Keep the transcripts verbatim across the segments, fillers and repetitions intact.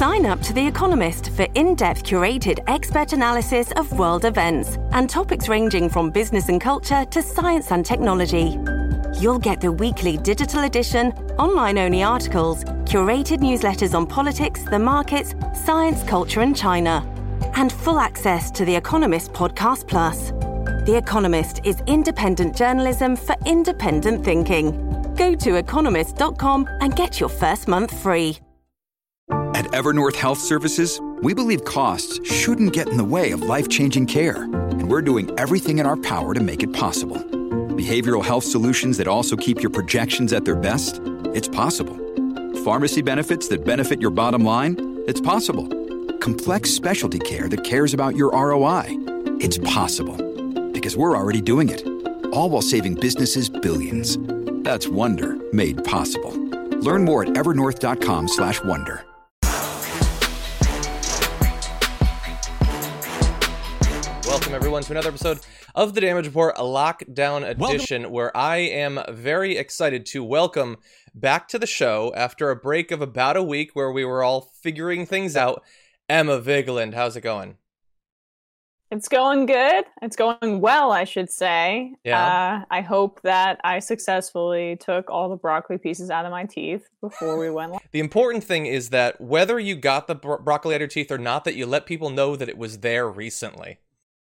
Sign up to The Economist for in-depth curated expert analysis of world events and topics ranging from business and culture to science and technology. You'll get the weekly digital edition, online-only articles, curated newsletters on politics, the markets, science, culture and China, and full access to The Economist Podcast Plus. The Economist is independent journalism for independent thinking. Go to economist dot com and get your first month free. At Evernorth Health Services, we believe costs shouldn't get in the way of life-changing care, and we're doing everything in our power to make it possible. Behavioral health solutions that also keep your projections at their best? It's possible. Pharmacy benefits that benefit your bottom line? It's possible. Complex specialty care that cares about your R O I? It's possible. Because we're already doing it. All while saving businesses billions. That's Wonder made possible. Learn more at evernorth.com slash wonder. Welcome, everyone, to another episode of The Damage Report, a lockdown edition, welcome. Where I am very excited to welcome back to the show, after a break of about a week where we were all figuring things out, Emma Vigeland. How's it going? It's going good. It's going well, I should say. Yeah. Uh, I hope that I successfully took all the broccoli pieces out of my teeth before we went live. The important thing is that whether you got the bro- broccoli out of your teeth or not, that you let people know that it was there recently.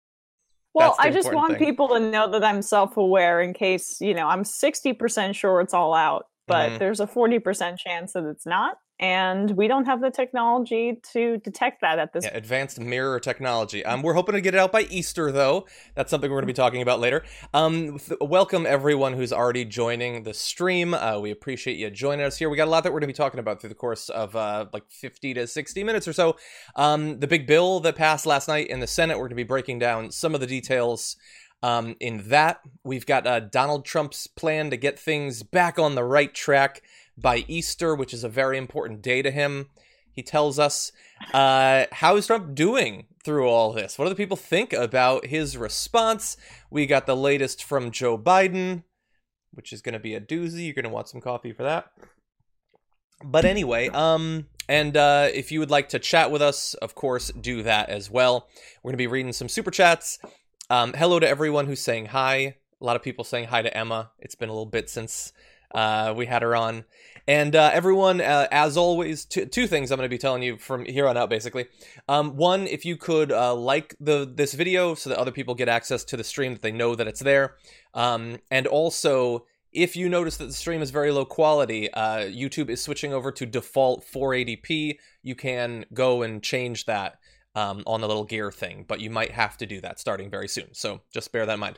Well, I just want thing. people to know that I'm self-aware in case, you know, I'm sixty percent sure it's all out, but mm-hmm. there's a forty percent chance that it's not. And we don't have the technology to detect that at this yeah, advanced mirror technology. Um, we're hoping to get it out by Easter, though. That's something we're going to be talking about later. Um, th- welcome, everyone who's already joining the stream. Uh, we appreciate you joining us here. We got a lot that we're going to be talking about through the course of uh, like fifty to sixty minutes or so. Um, the big bill that passed last night in the Senate, we're going to be breaking down some of the details um, in that. We've got uh, Donald Trump's plan to get things back on the right track by Easter, which is a very important day to him. He tells us, uh, how is Trump doing through all this? What do the people think about his response? We got the latest from Joe Biden, which is going to be a doozy. You're going to want some coffee for that. But anyway, um, and uh, if you would like to chat with us, of course, do that as well. We're going to be reading some super chats. Um, hello to everyone who's saying hi. A lot of people saying hi to Emma. It's been a little bit since uh, we had her on. And uh, everyone, uh, as always, t- two things I'm going to be telling you from here on out, basically. Um, one, if you could uh, like the this video so that other people get access to the stream, that they know that it's there. Um, and also, if you notice that the stream is very low quality, uh, YouTube is switching over to default four eighty p. You can go and change that um, on the little gear thing, but you might have to do that starting very soon. So just bear that in mind.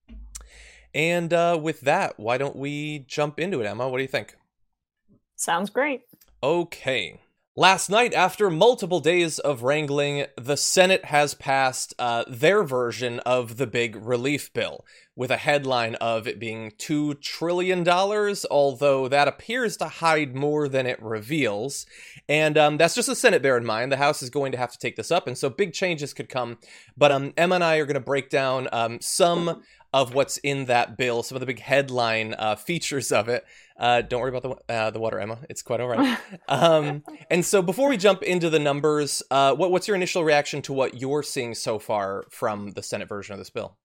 And uh, with that, why don't we jump into it, Emma? What do you think? Sounds great. Okay. Last night, after multiple days of wrangling, the Senate has passed uh, their version of the big relief bill, with a headline of it being two trillion dollars, although that appears to hide more than it reveals. And um, that's just the Senate, bear in mind. The House is going to have to take this up, and so big changes could come. But um, Emma and I are going to break down um, some of what's in that bill, some of the big headline uh, features of it. Uh, don't worry about the uh, the water, Emma. It's quite all right. um, and so before we jump into the numbers, uh, what, what's your initial reaction to what you're seeing so far from the Senate version of this bill?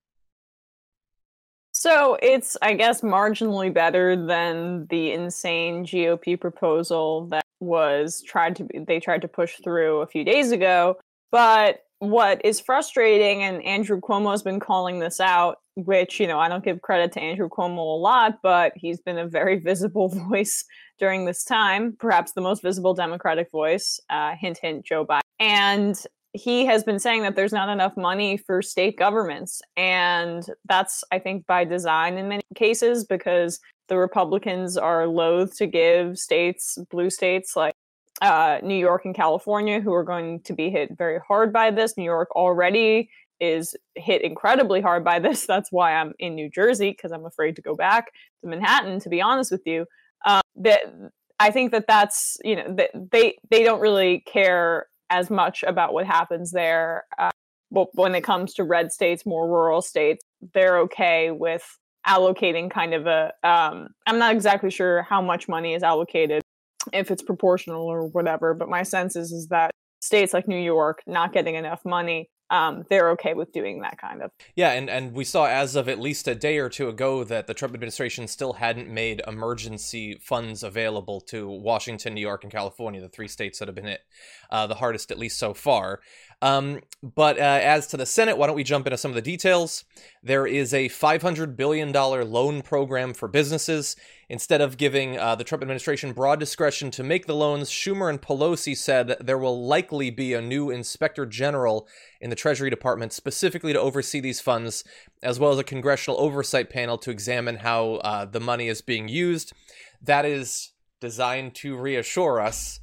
So it's, I guess, marginally better than the insane G O P proposal that was tried to be, they tried to push through a few days ago. But what is frustrating, and Andrew Cuomo has been calling this out, which, you know, I don't give credit to Andrew Cuomo a lot, but he's been a very visible voice during this time, perhaps the most visible Democratic voice, uh, hint, hint, Joe Biden. And he has been saying that there's not enough money for state governments. And that's, I think, by design in many cases, because the Republicans are loath to give states, blue states like uh, New York and California, who are going to be hit very hard by this. New York already is hit incredibly hard by this. That's why I'm in New Jersey, because I'm afraid to go back to Manhattan, to be honest with you. Um, that I think that that's, you know, that they, they don't really care as much about what happens there. Uh, but when it comes to red states, more rural states, they're okay with allocating kind of a, um, I'm not exactly sure how much money is allocated if it's proportional or whatever. But my sense is, is that states like New York not getting enough money, um, they're okay with doing that kind of. Yeah, and, and we saw as of at least a day or two ago that the Trump administration still hadn't made emergency funds available to Washington, New York, and California, the three states that have been hit uh, the hardest, at least so far. Um, but uh, as to the Senate, why don't we jump into some of the details? There is a five hundred billion dollars loan program for businesses. Instead of giving uh, the Trump administration broad discretion to make the loans, Schumer and Pelosi said there will likely be a new inspector general in the Treasury Department specifically to oversee these funds, as well as a congressional oversight panel to examine how uh, the money is being used. That is designed to reassure us.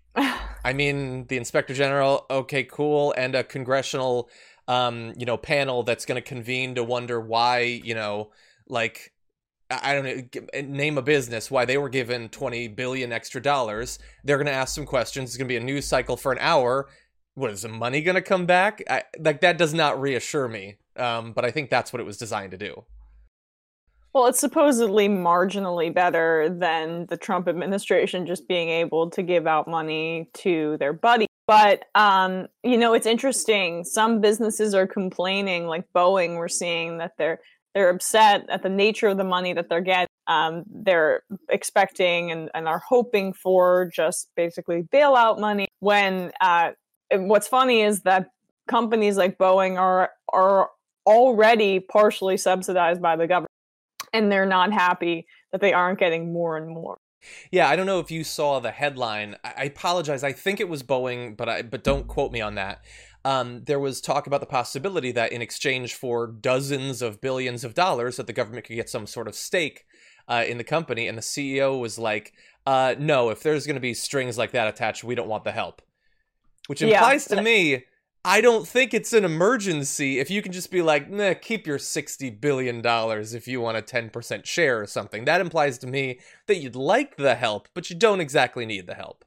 I mean, the inspector general, okay, cool, and a congressional, um, you know, panel that's going to convene to wonder why, you know, like, I don't know, name a business, why they were given twenty billion dollars extra dollars. They're going to ask some questions. It's going to be a news cycle for an hour. What, is the money going to come back? I, like, that does not reassure me, um, but I think that's what it was designed to do. Well, it's supposedly marginally better than the Trump administration just being able to give out money to their buddy. But, um, you know, it's interesting. Some businesses are complaining, like Boeing, we're seeing that they're they're upset at the nature of the money that they're getting. Um, they're expecting and, and are hoping for just basically bailout money. When uh, what's funny is that companies like Boeing are are already partially subsidized by the government. And they're not happy that they aren't getting more and more. Yeah, I don't know if you saw the headline. I, I apologize. I think it was Boeing, but I but don't quote me on that. Um, there was talk about the possibility that in exchange for dozens of billions of dollars, that the government could get some sort of stake uh, in the company. And the C E O was like, uh, no, if there's going to be strings like that attached, we don't want the help. Which implies yeah. to me, I don't think it's an emergency if you can just be like, nah, keep your sixty billion dollars if you want a ten percent share or something. That implies to me that you'd like the help, but you don't exactly need the help.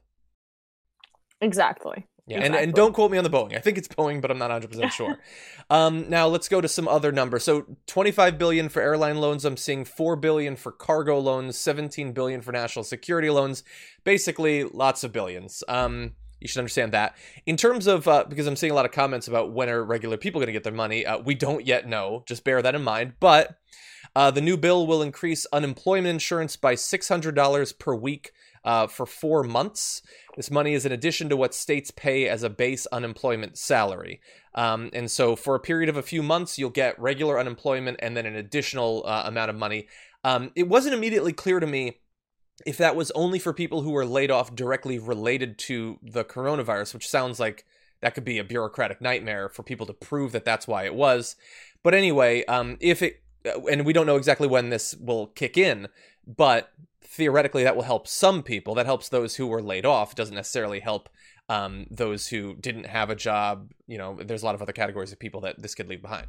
Exactly. Yeah, exactly. and, and don't quote me on the Boeing. I think it's Boeing, but I'm not one hundred percent sure. um, now, let's go to some other numbers. So twenty-five billion dollars for airline loans. I'm seeing four billion dollars for cargo loans, seventeen billion dollars for national security loans. Basically, lots of billions. Um... You should understand that. In terms of, uh, because I'm seeing a lot of comments about when are regular people going to get their money, uh, we don't yet know. Just bear that in mind. But uh, the new bill will increase unemployment insurance by six hundred dollars per week uh, for four months. This money is in addition to what states pay as a base unemployment salary. Um, and so for a period of a few months, you'll get regular unemployment and then an additional uh, amount of money. Um, it wasn't immediately clear to me if that was only for people who were laid off directly related to the coronavirus, which sounds like that could be a bureaucratic nightmare for people to prove that that's why it was. But anyway, um, if it, and we don't know exactly when this will kick in, but theoretically that will help some people. That helps those who were laid off. It doesn't necessarily help um, those who didn't have a job. You know, there's a lot of other categories of people that this could leave behind.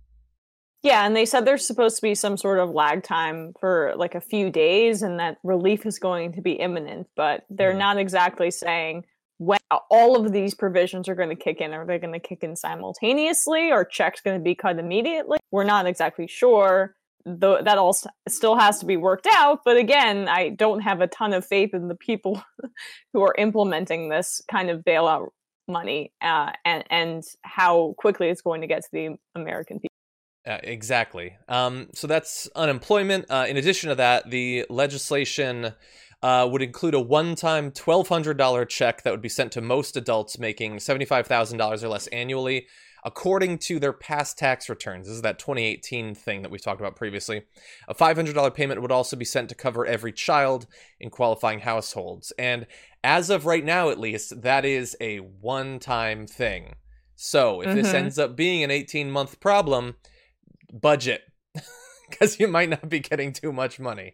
Yeah, and they said there's supposed to be some sort of lag time for like a few days and that relief is going to be imminent, but they're mm. not exactly saying when all of these provisions are going to kick in. Are they going to kick in simultaneously? Or checks going to be cut immediately? We're not exactly sure. Though that all still has to be worked out. But again, I don't have a ton of faith in the people who are implementing this kind of bailout money uh, and, and how quickly it's going to get to the American people. Uh, exactly. Um, so that's unemployment. Uh, in addition to that, the legislation uh, would include a one-time twelve hundred dollars check that would be sent to most adults making seventy-five thousand dollars or less annually, according to their past tax returns. This is that twenty eighteen thing that we talked about previously. A five hundred dollars payment would also be sent to cover every child in qualifying households. And as of right now, at least, that is a one-time thing. So if mm-hmm. this ends up being an eighteen-month problem, budget, because you might not be getting too much money.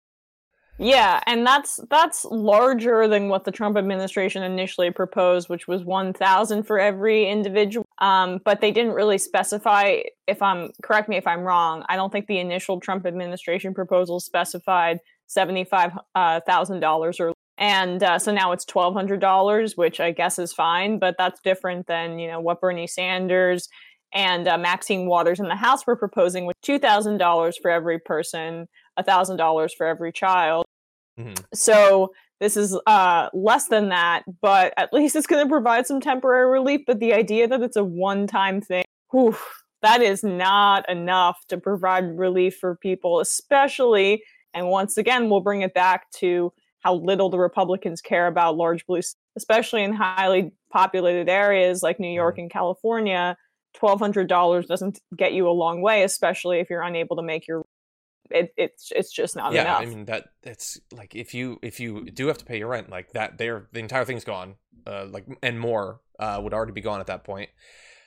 Yeah, and that's that's larger than what the Trump administration initially proposed, which was one thousand for every individual. Um, but they didn't really specify. If I'm correct me if I'm wrong, I don't think the initial Trump administration proposal specified seventy-five thousand dollars or. And uh, so now it's twelve hundred dollars, which I guess is fine, but that's different than, you know, what Bernie Sanders and uh, Maxine Waters in the House were proposing, with two thousand dollars for every person, one thousand dollars for every child. Mm-hmm. So This is uh, less than that, but at least it's going to provide some temporary relief. But the idea that it's a one-time thing, whew, that is not enough to provide relief for people, especially, and once again, we'll bring it back to how little the Republicans care about large blue, especially in highly populated areas like New York and California. twelve hundred dollars doesn't get you a long way, especially if you're unable to make your It, it's it's just not yeah, enough. I mean that it's like if you if you do have to pay your rent, like that, there the entire thing's gone, uh, like and more uh, would already be gone at that point.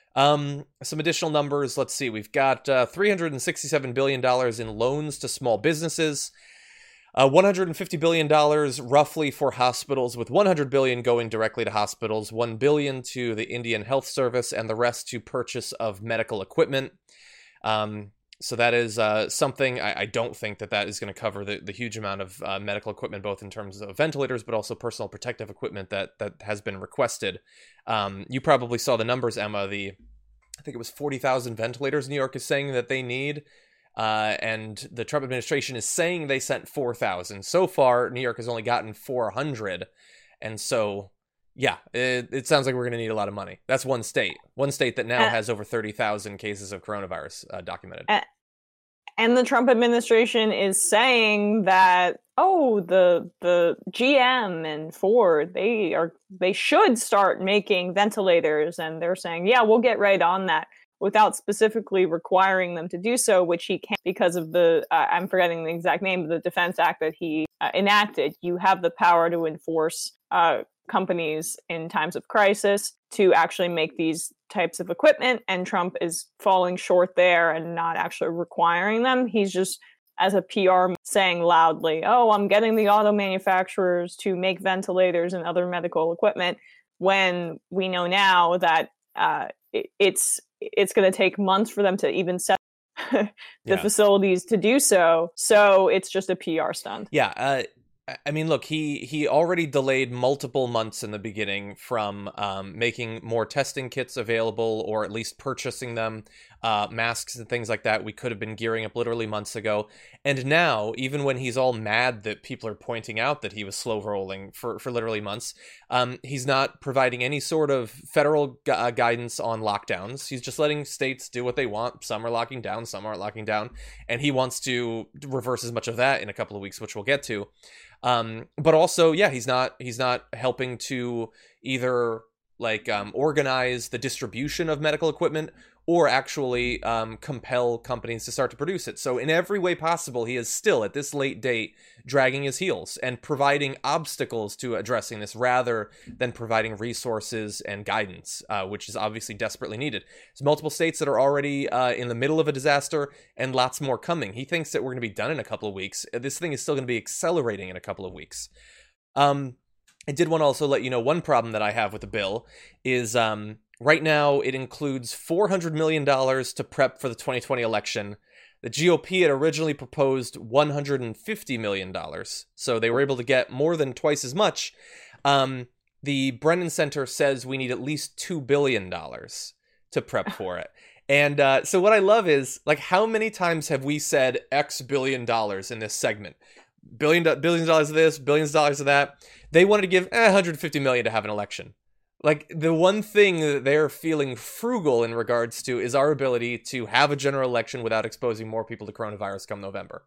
Um, some additional numbers. Let's see. We've got uh, three hundred sixty-seven billion dollars in loans to small businesses. Uh, one hundred fifty billion dollars roughly for hospitals, with one hundred billion dollars going directly to hospitals, one billion dollars to the Indian Health Service, and the rest to purchase of medical equipment. Um, so that is uh, something I, I don't think that that is going to cover the, the huge amount of uh, medical equipment, both in terms of ventilators, but also personal protective equipment that that has been requested. Um, you probably saw the numbers, Emma. The I think it was forty thousand ventilators New York is saying that they need. Uh, and the Trump administration is saying they sent four thousand. So far, New York has only gotten four hundred. And so, yeah, it, it sounds like we're going to need a lot of money. That's one state. One state that now uh, has over thirty thousand cases of coronavirus uh, documented. Uh, and the Trump administration is saying that, oh, the the G M and Ford, they are they should start making ventilators. And they're saying, yeah, we'll get right on that, without specifically requiring them to do so, which he can't because of the, uh, I'm forgetting the exact name of the Defense Act that he uh, enacted. You have the power to enforce uh, companies in times of crisis to actually make these types of equipment, and Trump is falling short there and not actually requiring them. He's just, as a P R, saying loudly, oh, I'm getting the auto manufacturers to make ventilators and other medical equipment, when we know now that uh, it, it's it's going to take months for them to even set the yeah. facilities to do so. So it's just a P R stunt. Yeah. Uh, I mean, look, he he already delayed multiple months in the beginning from um, making more testing kits available, or at least purchasing them, uh, masks and things like that. We could have been gearing up literally months ago. And now, even when he's all mad that people are pointing out that he was slow rolling for, for literally months, um, he's not providing any sort of federal gu- uh, guidance on lockdowns. He's just letting states do what they want. Some are locking down, some aren't locking down. And he wants to reverse as much of that in a couple of weeks, which we'll get to. Um, but also, yeah, he's not he's not helping to either like um, organize the distribution of medical equipment, or actually um, compel companies to start to produce it. So in every way possible, he is still, at this late date, dragging his heels and providing obstacles to addressing this, rather than providing resources and guidance, uh, which is obviously desperately needed. There's multiple states that are already uh, in the middle of a disaster, and lots more coming. He thinks that we're going to be done in a couple of weeks. This thing is still going to be accelerating in a couple of weeks. Um, I did want to also let you know one problem that I have with the bill is... Um, Right now, it includes four hundred million dollars to prep for the twenty twenty election. The G O P had originally proposed one hundred fifty million dollars, so they were able to get more than twice as much. Um, the Brennan Center says we need at least two billion dollars to prep for it. And uh, so what I love is, like, how many times have we said X billion dollars in this segment? Billion, billions of dollars of this, billions of dollars of that. They wanted to give eh, one hundred fifty million dollars to have an election. Like, the one thing that they're feeling frugal in regards to is our ability to have a general election without exposing more people to coronavirus come November.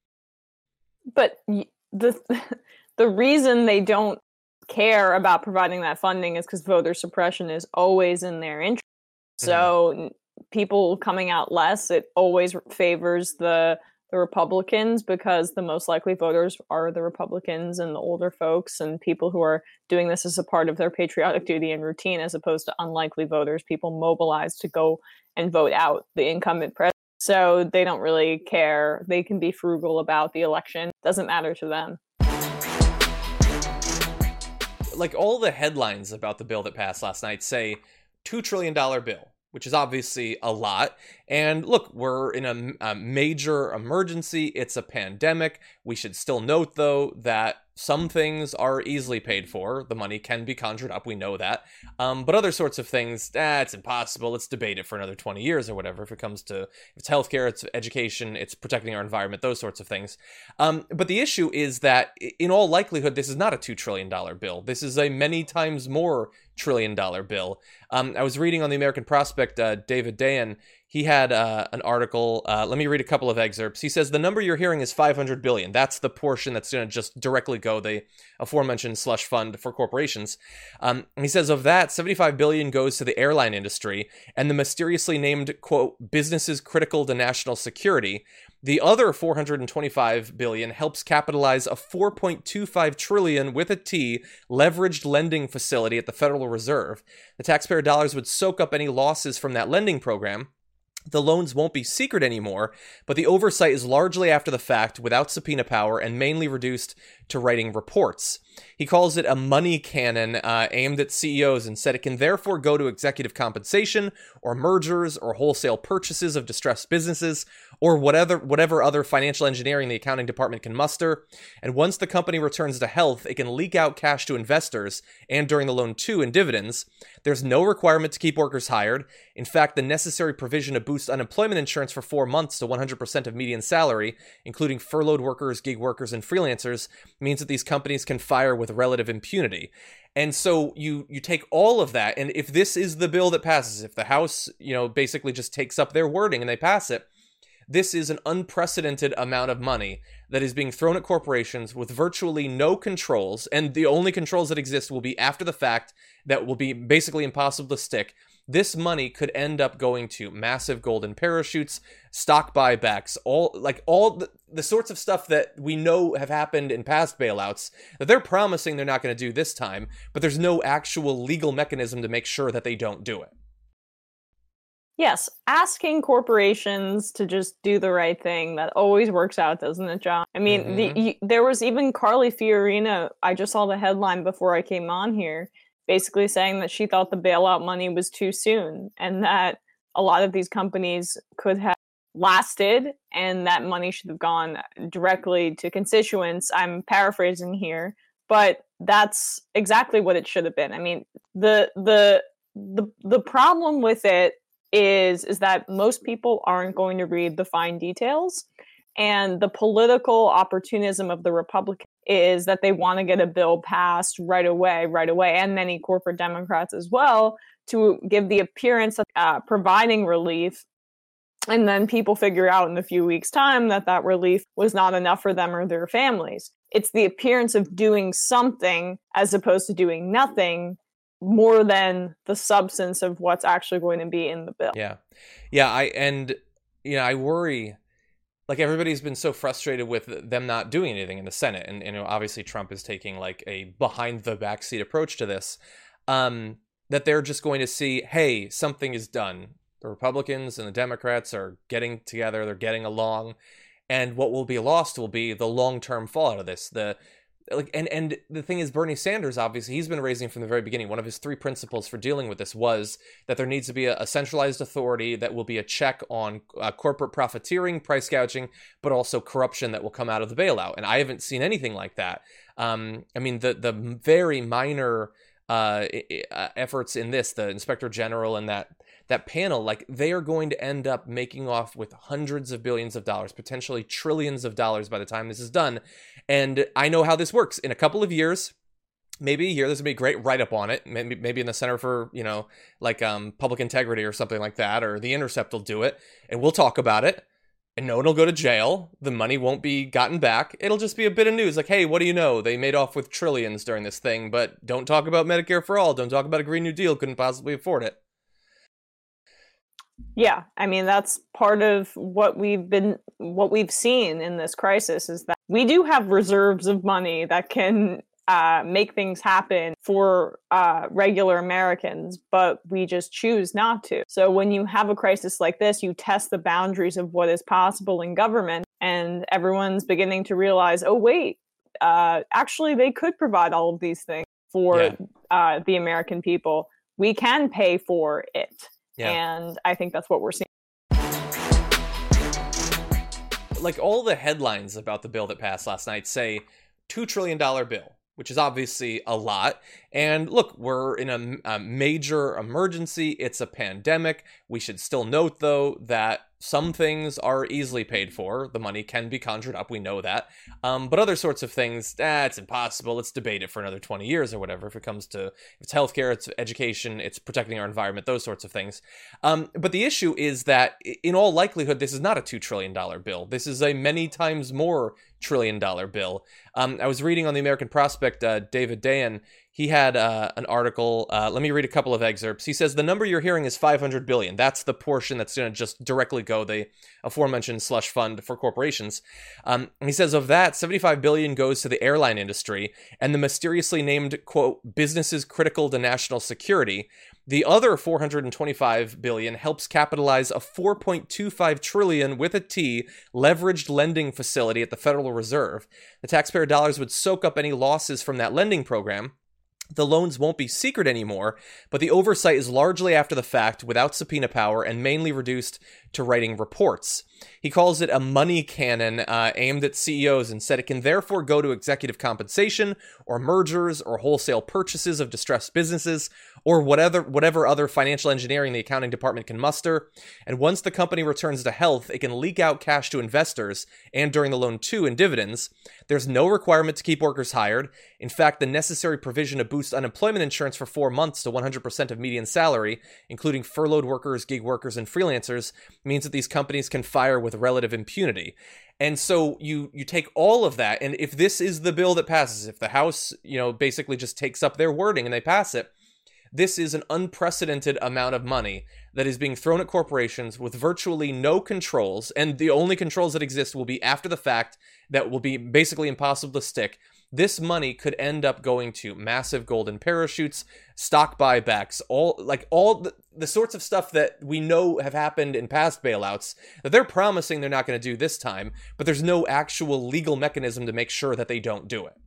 But the the reason they don't care about providing that funding is because voter suppression is always in their interest. So mm-hmm. people coming out less, it always favors the the Republicans, because the most likely voters are the Republicans and the older folks and people who are doing this as a part of their patriotic duty and routine, as opposed to unlikely voters, people mobilized to go and vote out the incumbent president. So they don't really care. They can be frugal about the election. It doesn't matter to them. Like, all the headlines about the bill that passed last night say two trillion dollars bill, which is obviously a lot. And look, we're in a, a major emergency. It's a pandemic. We should still note, though, that some things are easily paid for. The money can be conjured up. We know that. Um, but other sorts of things, ah, it's impossible. Let's debate it for another twenty years or whatever. If it comes to, if it's healthcare, it's education, it's protecting our environment, those sorts of things. Um, but the issue is that in all likelihood, this is not a two trillion dollars bill. This is a many times more trillion dollar bill. Um, I was reading on the American Prospect, uh, David Dayen, he had uh, an article. Uh, let me read a couple of excerpts. He says the number you're hearing is five hundred billion dollars. That's the portion that's going to just directly go the aforementioned slush fund for corporations. Um, he says of that, seventy-five billion dollars goes to the airline industry and the mysteriously named, quote, businesses critical to national security. The other four hundred twenty-five billion dollars helps capitalize a four point two five trillion dollars with a T leveraged lending facility at the Federal Reserve. The taxpayer dollars would soak up any losses from that lending program. The loans won't be secret anymore, but the oversight is largely after the fact, without subpoena power, and mainly reduced to writing reports. He calls it a money cannon uh, aimed at C E Os and said it can therefore go to executive compensation or mergers or wholesale purchases of distressed businesses or whatever whatever other financial engineering the accounting department can muster. And once the company returns to health, it can leak out cash to investors and during the loan too in dividends. There's no requirement to keep workers hired. In fact, the necessary provision to boost unemployment insurance for four months to one hundred percent of median salary, including furloughed workers, gig workers, and freelancers, means that these companies can fire with relative impunity. And so you you take all of that, and if this is the bill that passes, if the House, you know, basically just takes up their wording and they pass it, this is an unprecedented amount of money that is being thrown at corporations with virtually no controls, and the only controls that exist will be after the fact that will be basically impossible to stick. This money could end up going to massive golden parachutes, stock buybacks, all like all the, the sorts of stuff that we know have happened in past bailouts that they're promising they're not going to do this time, but there's no actual legal mechanism to make sure that they don't do it. Yes, asking corporations to just do the right thing, that always works out, doesn't it, John? I mean, mm-hmm. the, you, there was even Carly Fiorina, I just saw the headline before I came on here, basically saying that she thought the bailout money was too soon and that a lot of these companies could have lasted and that money should have gone directly to constituents. I'm paraphrasing here, but that's exactly what it should have been. I mean, the the the the problem with it is is that most people aren't going to read the fine details, and the political opportunism of the Republicans is that they want to get a bill passed right away, right away, and many corporate Democrats as well, to give the appearance of uh, providing relief. And then people figure out in a few weeks' time that that relief was not enough for them or their families. It's the appearance of doing something as opposed to doing nothing, more than the substance of what's actually going to be in the bill. Yeah. Yeah. I, and, you know, I worry, like everybody's been so frustrated with them not doing anything in the Senate. And, you know, obviously Trump is taking like a behind the backseat approach to this, um, that they're just going to see, hey, something is done. The Republicans and the Democrats are getting together. They're getting along. And what will be lost will be the long-term fallout of this. The like, and, and the thing is, Bernie Sanders, obviously, he's been raising from the very beginning. One of his three principles for dealing with this was that there needs to be a, a centralized authority that will be a check on uh, corporate profiteering, price gouging, but also corruption that will come out of the bailout. And I haven't seen anything like that. Um, I mean, the the very minor uh, efforts in this, the Inspector General and that that panel, like they are going to end up making off with hundreds of billions of dollars, potentially trillions of dollars by the time this is done. And I know how this works. In a couple of years, maybe a year, there's gonna be a great write-up on it. Maybe, maybe in the Center for, you know, like um, Public Integrity or something like that, or The Intercept will do it, and we'll talk about it. And no one will go to jail. The money won't be gotten back. It'll just be a bit of news. Like, hey, what do you know? They made off with trillions during this thing, but don't talk about Medicare for all. Don't talk about a Green New Deal. Couldn't possibly afford it. Yeah, I mean, that's part of what we've been, what we've seen in this crisis is that we do have reserves of money that can uh, make things happen for uh, regular Americans, but we just choose not to. So when you have a crisis like this, you test the boundaries of what is possible in government, and everyone's beginning to realize, oh, wait, uh, actually, they could provide all of these things for yeah. uh, the American people. We can pay for it. Yeah. And I think that's what we're seeing. Like all the headlines about the bill that passed last night say two trillion dollars bill, which is obviously a lot. And look, we're in a, a major emergency. It's a pandemic. We should still note, though, that some things are easily paid for. The money can be conjured up. We know that. Um, but other sorts of things, ah, it's impossible. Let's debate it for another twenty years or whatever. If it comes to, if it's healthcare, it's education, it's protecting our environment, those sorts of things. Um, but the issue is that in all likelihood, this is not a two trillion dollars bill. This is a many times more trillion dollar bill. Um, I was reading on the American Prospect, uh, David Dayen, he had uh, an article. Uh, let me read a couple of excerpts. He says the number you're hearing is five hundred billion dollars. That's the portion that's going to just directly go the aforementioned slush fund for corporations. Um, he says of that, seventy-five billion dollars goes to the airline industry and the mysteriously named, quote, businesses critical to national security. The other four hundred twenty-five billion dollars helps capitalize a four point two five trillion dollars with a T leveraged lending facility at the Federal Reserve. The taxpayer dollars would soak up any losses from that lending program. The loans won't be secret anymore, but the oversight is largely after the fact, without subpoena power, and mainly reduced to writing reports. He calls it a money cannon uh, aimed at C E Os and said it can therefore go to executive compensation or mergers or wholesale purchases of distressed businesses or whatever whatever other financial engineering the accounting department can muster. And once the company returns to health, it can leak out cash to investors and during the loan too in dividends. There's no requirement to keep workers hired. In fact, the necessary provision to boost unemployment insurance for four months to one hundred percent of median salary, including furloughed workers, gig workers, and freelancers, means that these companies can fire with relative impunity. And so you you take all of that, and if this is the bill that passes, if the House, you know, basically just takes up their wording and they pass it, this is an unprecedented amount of money that is being thrown at corporations with virtually no controls, and the only controls that exist will be after the fact that will be basically impossible to stick. This money could end up going to massive golden parachutes, stock buybacks, all like all the, the sorts of stuff that we know have happened in past bailouts that they're promising they're not going to do this time, but there's no actual legal mechanism to make sure that they don't do it.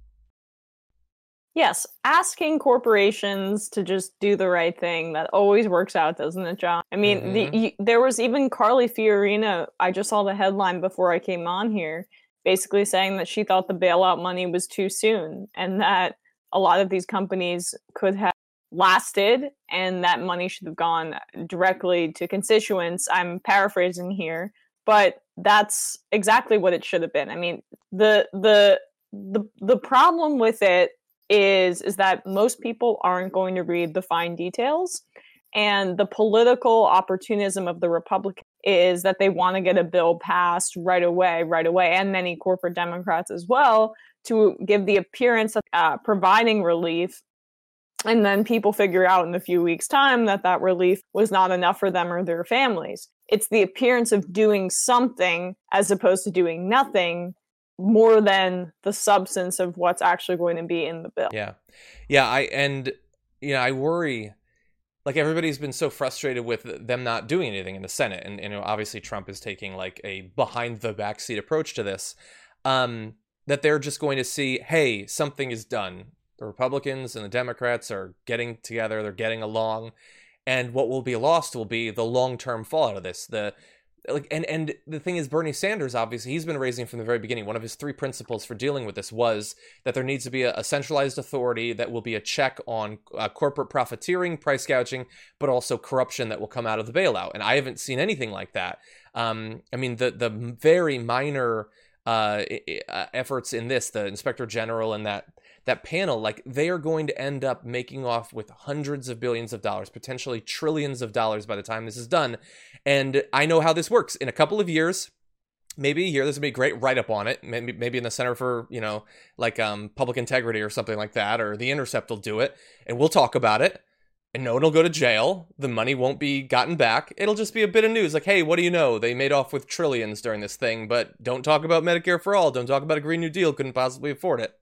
Yes, asking corporations to just do the right thing, that always works out, doesn't it, John? I mean, mm-hmm. the, you, there was even Carly Fiorina, I just saw the headline before I came on here, basically saying that she thought the bailout money was too soon and that a lot of these companies could have lasted and that money should have gone directly to constituents. I'm paraphrasing here, but that's exactly what it should have been. I mean, the the the the problem with it is is that most people aren't going to read the fine details, and the political opportunism of the Republicans is that they want to get a bill passed right away, right away, and many corporate Democrats as well, to give the appearance of uh, providing relief. And then people figure out in a few weeks' time that that relief was not enough for them or their families. It's the appearance of doing something as opposed to doing nothing, more than the substance of what's actually going to be in the bill. Yeah. Yeah. I, and, you know, I worry, like everybody's been so frustrated with them not doing anything in the Senate. And, you know, obviously Trump is taking like a behind the backseat approach to this, um, that they're just going to see, hey, something is done. The Republicans and the Democrats are getting together. They're getting along. And what will be lost will be the long-term fallout of this. The, Like and, and the thing is, Bernie Sanders, obviously, he's been raising from the very beginning. One of his three principles for dealing with this was that there needs to be a, a centralized authority that will be a check on uh, corporate profiteering, price gouging, but also corruption that will come out of the bailout. And I haven't seen anything like that. Um, I mean, the the very minor uh, efforts in this, the Inspector General and that that panel, like they are going to end up making off with hundreds of billions of dollars, potentially trillions of dollars by the time this is done. And I know how this works. In a couple of years, maybe a year, there's gonna be a great write-up on it. Maybe maybe in the Center for, you know, like um, Public Integrity or something like that, or The Intercept will do it, and we'll talk about it. And no one will go to jail. The money won't be gotten back. It'll just be a bit of news like, hey, what do you know? They made off with trillions during this thing, but don't talk about Medicare for all. Don't talk about a Green New Deal. Couldn't possibly afford it.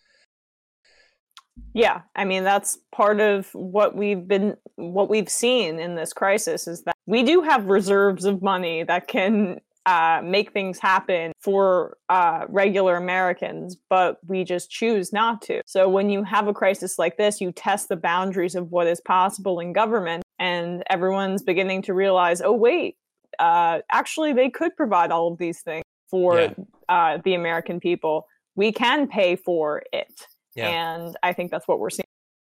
Yeah, I mean, that's part of what we've been, what we've seen in this crisis is that we do have reserves of money that can uh, make things happen for uh, regular Americans, but we just choose not to. So when you have a crisis like this, you test the boundaries of what is possible in government, and everyone's beginning to realize, oh, wait, uh, actually, they could provide all of these things for yeah. uh, the American people. we can pay for it. Yeah. And I think that's what we're seeing.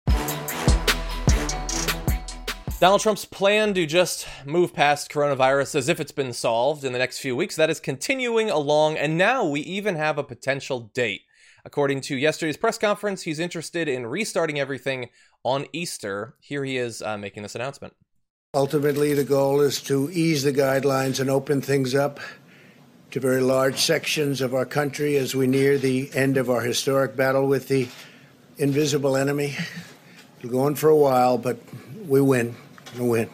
Donald Trump's plan to just move past coronavirus as if it's been solved in the next few weeks, that is continuing along, and now we even have a potential date. According to yesterday's press conference, he's interested in restarting everything on Easter. Here he is uh, making this announcement. Ultimately, the goal is to ease the guidelines and open things up to very large sections of our country as we near the end of our historic battle with the invisible enemy. It'll go on for a while, but we win. We'll win.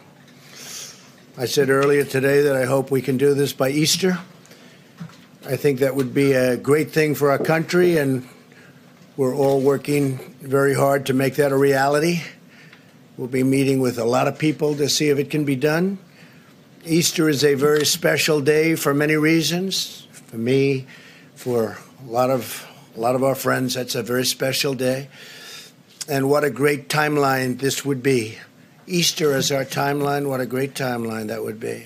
I said earlier today that I hope we can do this by Easter. I think that would be a great thing for our country, and we're all working very hard to make that a reality. We'll be meeting with a lot of people to see if it can be done. Easter is a very special day for many reasons. For me, for a lot of a lot of our friends, that's a very special day. And what a great timeline this would be. Easter as our timeline, what a great timeline that would be.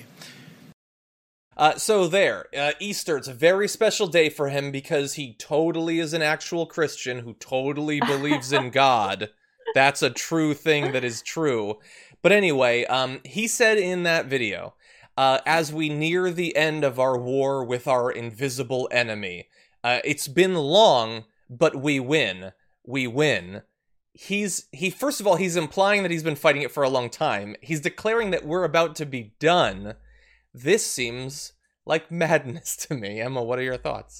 Uh, so there, uh, Easter, it's a very special day for him because he totally is an actual Christian who totally believes in God. That's a true thing that is true. But anyway, um, he said in that video, uh, as we near the end of our war with our invisible enemy, uh, it's been long, but we win. We win. He's, he, first of all, he's implying that he's been fighting it for a long time. He's declaring that we're about to be done. This seems like madness to me. Emma, what are your thoughts?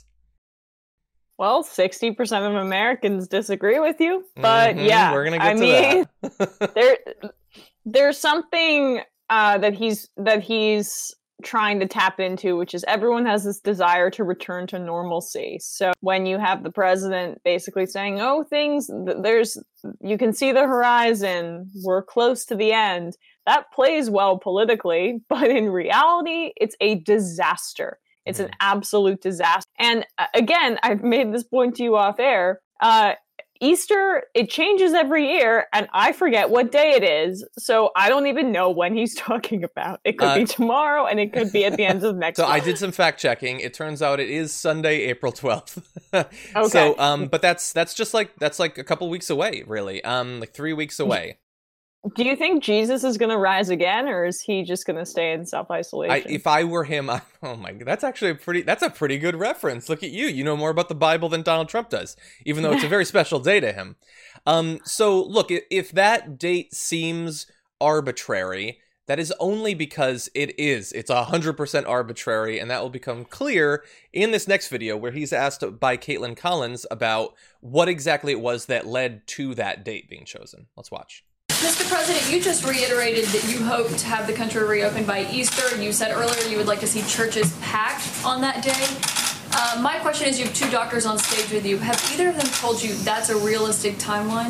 Well, sixty percent of Americans disagree with you, but mm-hmm, yeah, we're gonna get I to mean, that. there, there's something uh, that he's that he's trying to tap into, which is everyone has this desire to return to normalcy. So when you have the president basically saying, "Oh, things there's you can see the horizon, we're close to the end," that plays well politically, but in reality, it's a disaster. It's an absolute disaster. And uh, again, I've made this point to you off air. Uh, Easter, it changes every year, and I forget what day it is. So I don't even know when he's talking about. It could uh, be tomorrow, and it could be at the end of next So month. I did some fact checking. It turns out it is Sunday, April twelfth. Okay. So, um, but that's that's just like that's like a couple weeks away, really. Um, like three weeks away. Do you think Jesus is going to rise again, or is he just going to stay in self-isolation? I, if I were him, I, oh my, that's actually a pretty, that's a pretty good reference. Look at you. You know more about the Bible than Donald Trump does, even though it's a very special day to him. Um, so look, if that date seems arbitrary, that is only because it is. It's one hundred percent arbitrary, and that will become clear in this next video where he's asked by Caitlin Collins about what exactly it was that led to that date being chosen. Let's watch. Mister President, you just reiterated that you hope to have the country reopened by Easter. You said earlier you would like to see churches packed on that day. Uh, my question is, you have two doctors on stage with you. Have either of them told you that's a realistic timeline?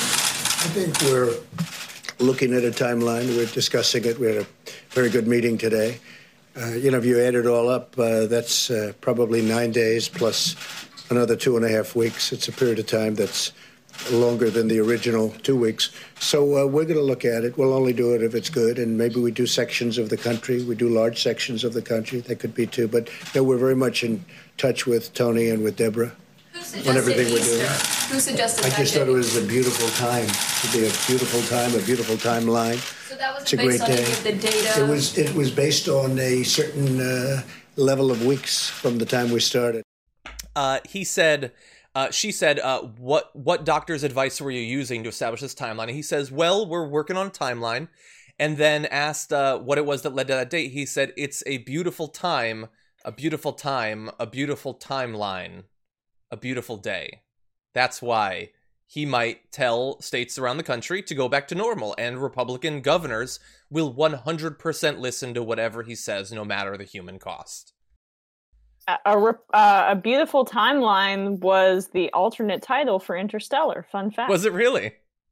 I think we're looking at a timeline. We're discussing it. We had a very good meeting today. Uh, you know, if you add it all up, uh, that's uh, probably nine days plus another two and a half weeks. It's a period of time that's longer than the original two weeks. So uh, we're going to look at it. We'll only do it if it's good, and maybe we do sections of the country. We do large sections of the country. That could be too. But you know, we're very much in touch with Tony and with Deborah on everything we're doing. Who suggested I that just day? thought it was a beautiful time. It would be a beautiful time, a beautiful timeline. So that was It's a based great on day. any of the data? It was, it was based on a certain uh, level of weeks from the time we started. Uh, he said... Uh, she said, uh, what what doctor's advice were you using to establish this timeline? And he says, well, we're working on a timeline. And then asked uh, what it was that led to that date. He said, it's a beautiful time, a beautiful time, a beautiful timeline, a beautiful day. That's why he might tell states around the country to go back to normal. And Republican governors will one hundred percent listen to whatever he says, no matter the human cost. A, a, uh, a beautiful timeline was the alternate title for Interstellar. Fun fact. Was it really?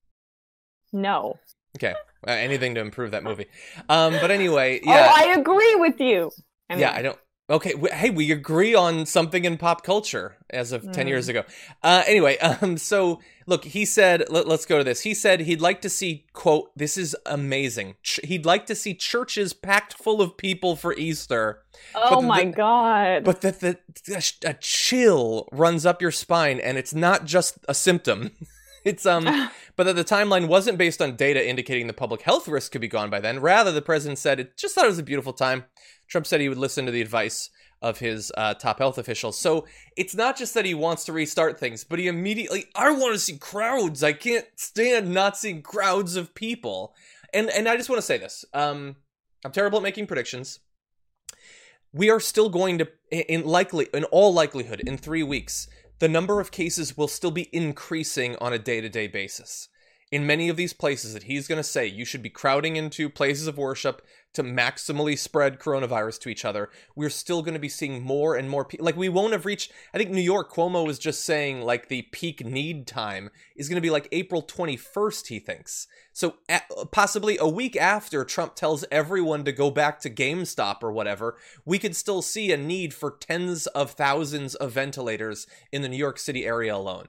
No. Okay. Uh, anything to improve that movie. Um, but anyway, yeah. Oh, I agree with you. I mean, yeah, I don't. Okay, w- hey, we agree on something in pop culture as of ten Mm. years ago. Uh, anyway, um, so look, he said, let, let's go to this. He said he'd like to see, quote, this is amazing. Ch- he'd like to see churches packed full of people for Easter. Oh the, my the, God. But that the, the, a chill runs up your spine, and it's not just a symptom. It's um, but that the timeline wasn't based on data indicating the public health risk could be gone by then. Rather, the president said it just thought it was a beautiful time. Trump said he would listen to the advice of his uh, top health officials. So it's not just that he wants to restart things, but he immediately, I want to see crowds. I can't stand not seeing crowds of people. And and I just want to say this. Um, I'm terrible at making predictions. We are still going to, in likely, in all likelihood, in three weeks, the number of cases will still be increasing on a day-to-day basis. In many of these places that he's going to say you should be crowding into places of worship to maximally spread coronavirus to each other, we're still going to be seeing more and more people. Like, we won't have reached, I think New York, Cuomo was just saying, like, the peak need time is going to be like April twenty-first, he thinks. So at, possibly a week after Trump tells everyone to go back to GameStop or whatever, we could still see a need for tens of thousands of ventilators in the New York City area alone.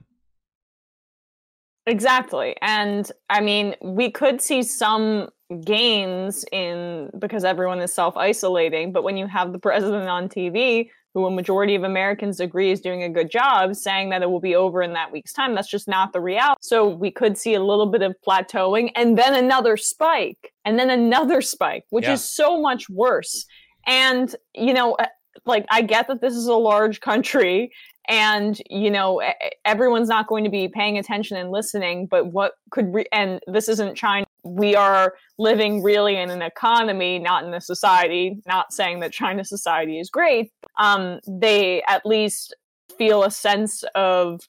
Exactly. And I mean, we could see some gains in because everyone is self-isolating, but when you have the president on T V, who a majority of Americans agree is doing a good job, saying that it will be over in that week's time, that's just not the reality. So we could see a little bit of plateauing and then another spike and then another spike, which Yeah. is so much worse. And, you know, like, I get that this is a large country and, you know, everyone's not going to be paying attention and listening, but what could, re- and this isn't China. We are living really in an economy, not in a society, not saying that China's society is great. Um, they at least feel a sense of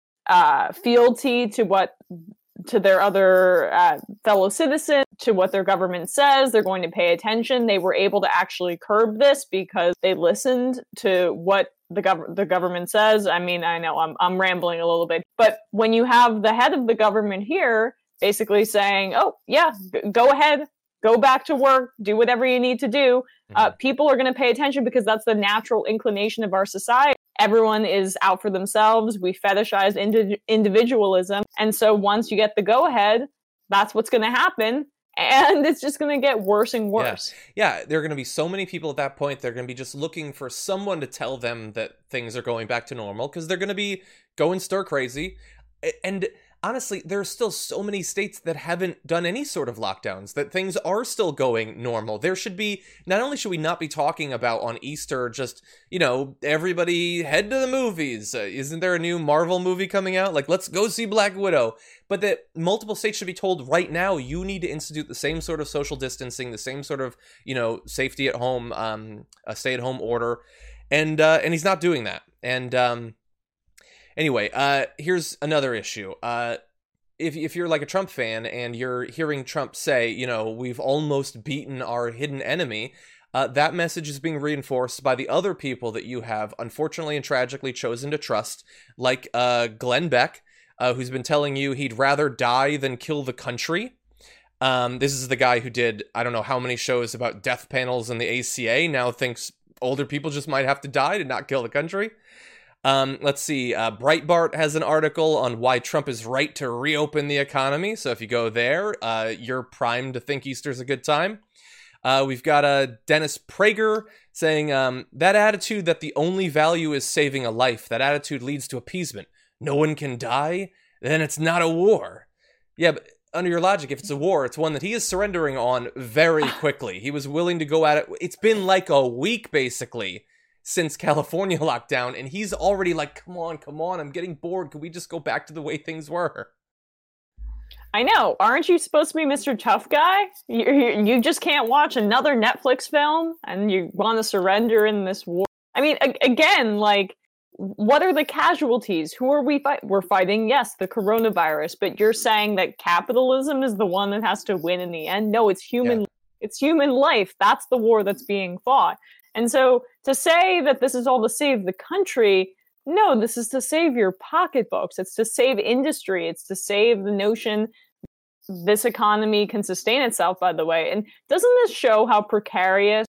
uh, fealty to what, to their other uh, fellow citizens, to what their government says. They're going to pay attention. They were able to actually curb this because they listened to what the gov- the government says. I mean, I know I'm I'm rambling a little bit, but when you have the head of the government here basically saying, "Oh, yeah, g- go ahead, go back to work, do whatever you need to do," uh, people are going to pay attention because that's the natural inclination of our society. Everyone is out for themselves. We fetishize indi- individualism. And so once you get the go-ahead, that's what's going to happen. And it's just going to get worse and worse. Yeah. yeah, there are going to be so many people at that point. They're going to be just looking for someone to tell them that things are going back to normal because they're going to be going stir crazy. And honestly, there are still so many states that haven't done any sort of lockdowns, that things are still going normal. There should be, not only should we not be talking about on Easter, just, you know, everybody head to the movies. Uh, isn't there a new Marvel movie coming out? Like, let's go see Black Widow. But that multiple states should be told right now, you need to institute the same sort of social distancing, the same sort of, you know, safety at home, um, a stay at home order. And, uh, and he's not doing that. And, um, Anyway, uh, here's another issue. Uh, if if you're like a Trump fan and you're hearing Trump say, you know, we've almost beaten our hidden enemy, uh, that message is being reinforced by the other people that you have, unfortunately and tragically, chosen to trust, like uh, Glenn Beck, uh, who's been telling you he'd rather die than kill the country. Um, this is the guy who did, I don't know how many shows about death panels in the A C A, now thinks older people just might have to die to not kill the country. Um, let's see, uh, Breitbart has an article on why Trump is right to reopen the economy. So if you go there, uh, you're primed to think Easter's a good time. Uh, we've got uh, Dennis Prager saying um, that attitude that the only value is saving a life, that attitude leads to appeasement. No one can die, then it's not a war. Yeah, but under your logic, if it's a war, it's one that he is surrendering on very quickly. He was willing to go at it. It's been like a week, basically, since California lockdown, and he's already like, come on, come on, I'm getting bored. Could we just go back to the way things were? I know. Aren't you supposed to be Mister Tough Guy? You, you, you just can't watch another Netflix film and you want to surrender in this war. I mean, a- again, like, what are the casualties? Who are we fighting? We're fighting, yes, the coronavirus, but you're saying that capitalism is the one that has to win in the end? No, it's human. Yeah. It's human life. That's the war that's being fought. And so to say that this is all to save the country, no, this is to save your pocketbooks. It's to save industry. It's to save the notion this economy can sustain itself, by the way. And doesn't this show how precarious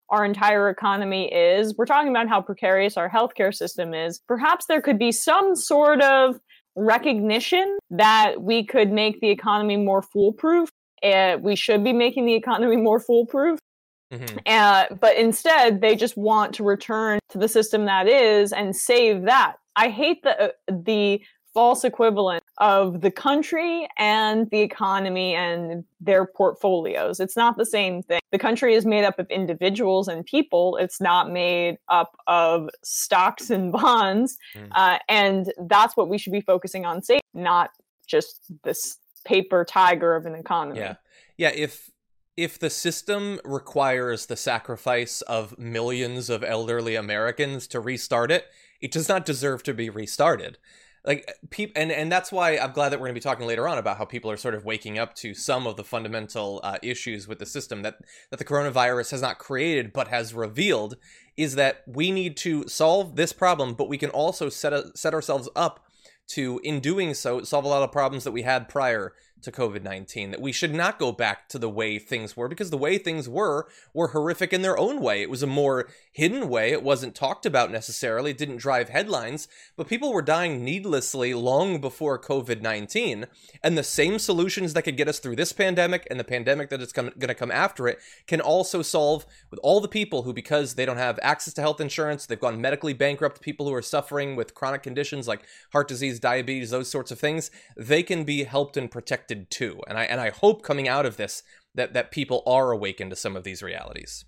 our entire economy is. We're talking about how precarious our healthcare system is. Perhaps there could be some sort of recognition that we could make the economy more foolproof. Uh, we should be making the economy more foolproof. Mm-hmm. Uh, but instead, they just want to return to the system that is and save that. I hate the uh, the false equivalent of the country and the economy and their portfolios. It's not the same thing. The country is made up of individuals and people. It's not made up of stocks and bonds. Mm. Uh, and that's what we should be focusing on, saving, not just this paper tiger of an economy. Yeah. Yeah. If, if the system requires the sacrifice of millions of elderly Americans to restart it, it does not deserve to be restarted. Like people, and, and that's why I'm glad that we're going to be talking later on about how people are sort of waking up to some of the fundamental uh, issues with the system that, that the coronavirus has not created but has revealed, is that we need to solve this problem, but we can also set a, set ourselves up to, in doing so, solve a lot of problems that we had prior to COVID nineteen, that we should not go back to the way things were, because the way things were were horrific in their own way. It was a more hidden way. It wasn't talked about necessarily. It didn't drive headlines, but people were dying needlessly long before COVID nineteen. And the same solutions that could get us through this pandemic and the pandemic that is going to come after it can also solve with all the people who, because they don't have access to health insurance, they've gone medically bankrupt, people who are suffering with chronic conditions like heart disease, diabetes, those sorts of things, they can be helped and protected too. And I and I hope coming out of this that that people are awakened to some of these realities.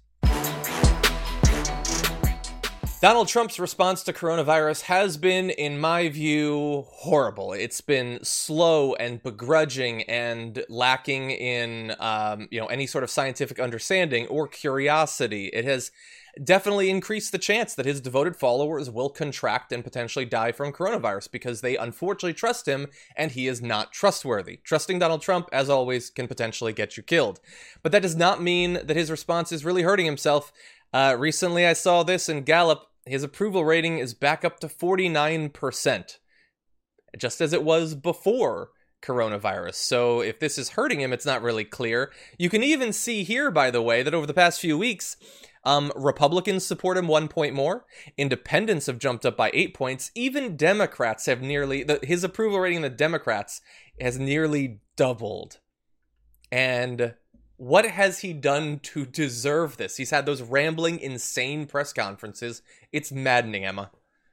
Donald Trump's response to coronavirus has been, in my view, horrible. It's been slow and begrudging and lacking in um, you know, any sort of scientific understanding or curiosity. It has definitely increased the chance that his devoted followers will contract and potentially die from coronavirus because they unfortunately trust him and he is not trustworthy. Trusting Donald Trump, as always, can potentially get you killed. But that does not mean that his response is really hurting himself. Uh, recently, I saw this in Gallup. His approval rating is back up to forty-nine percent, just as it was before coronavirus. So if this is hurting him, it's not really clear. You can even see here, by the way, that over the past few weeks, um, Republicans support him one point more. Independents have jumped up by eight points. Even Democrats have nearly, the, his approval rating in the Democrats has nearly doubled. And what has he done to deserve this? He's had those rambling, insane press conferences. It's maddening, Emma.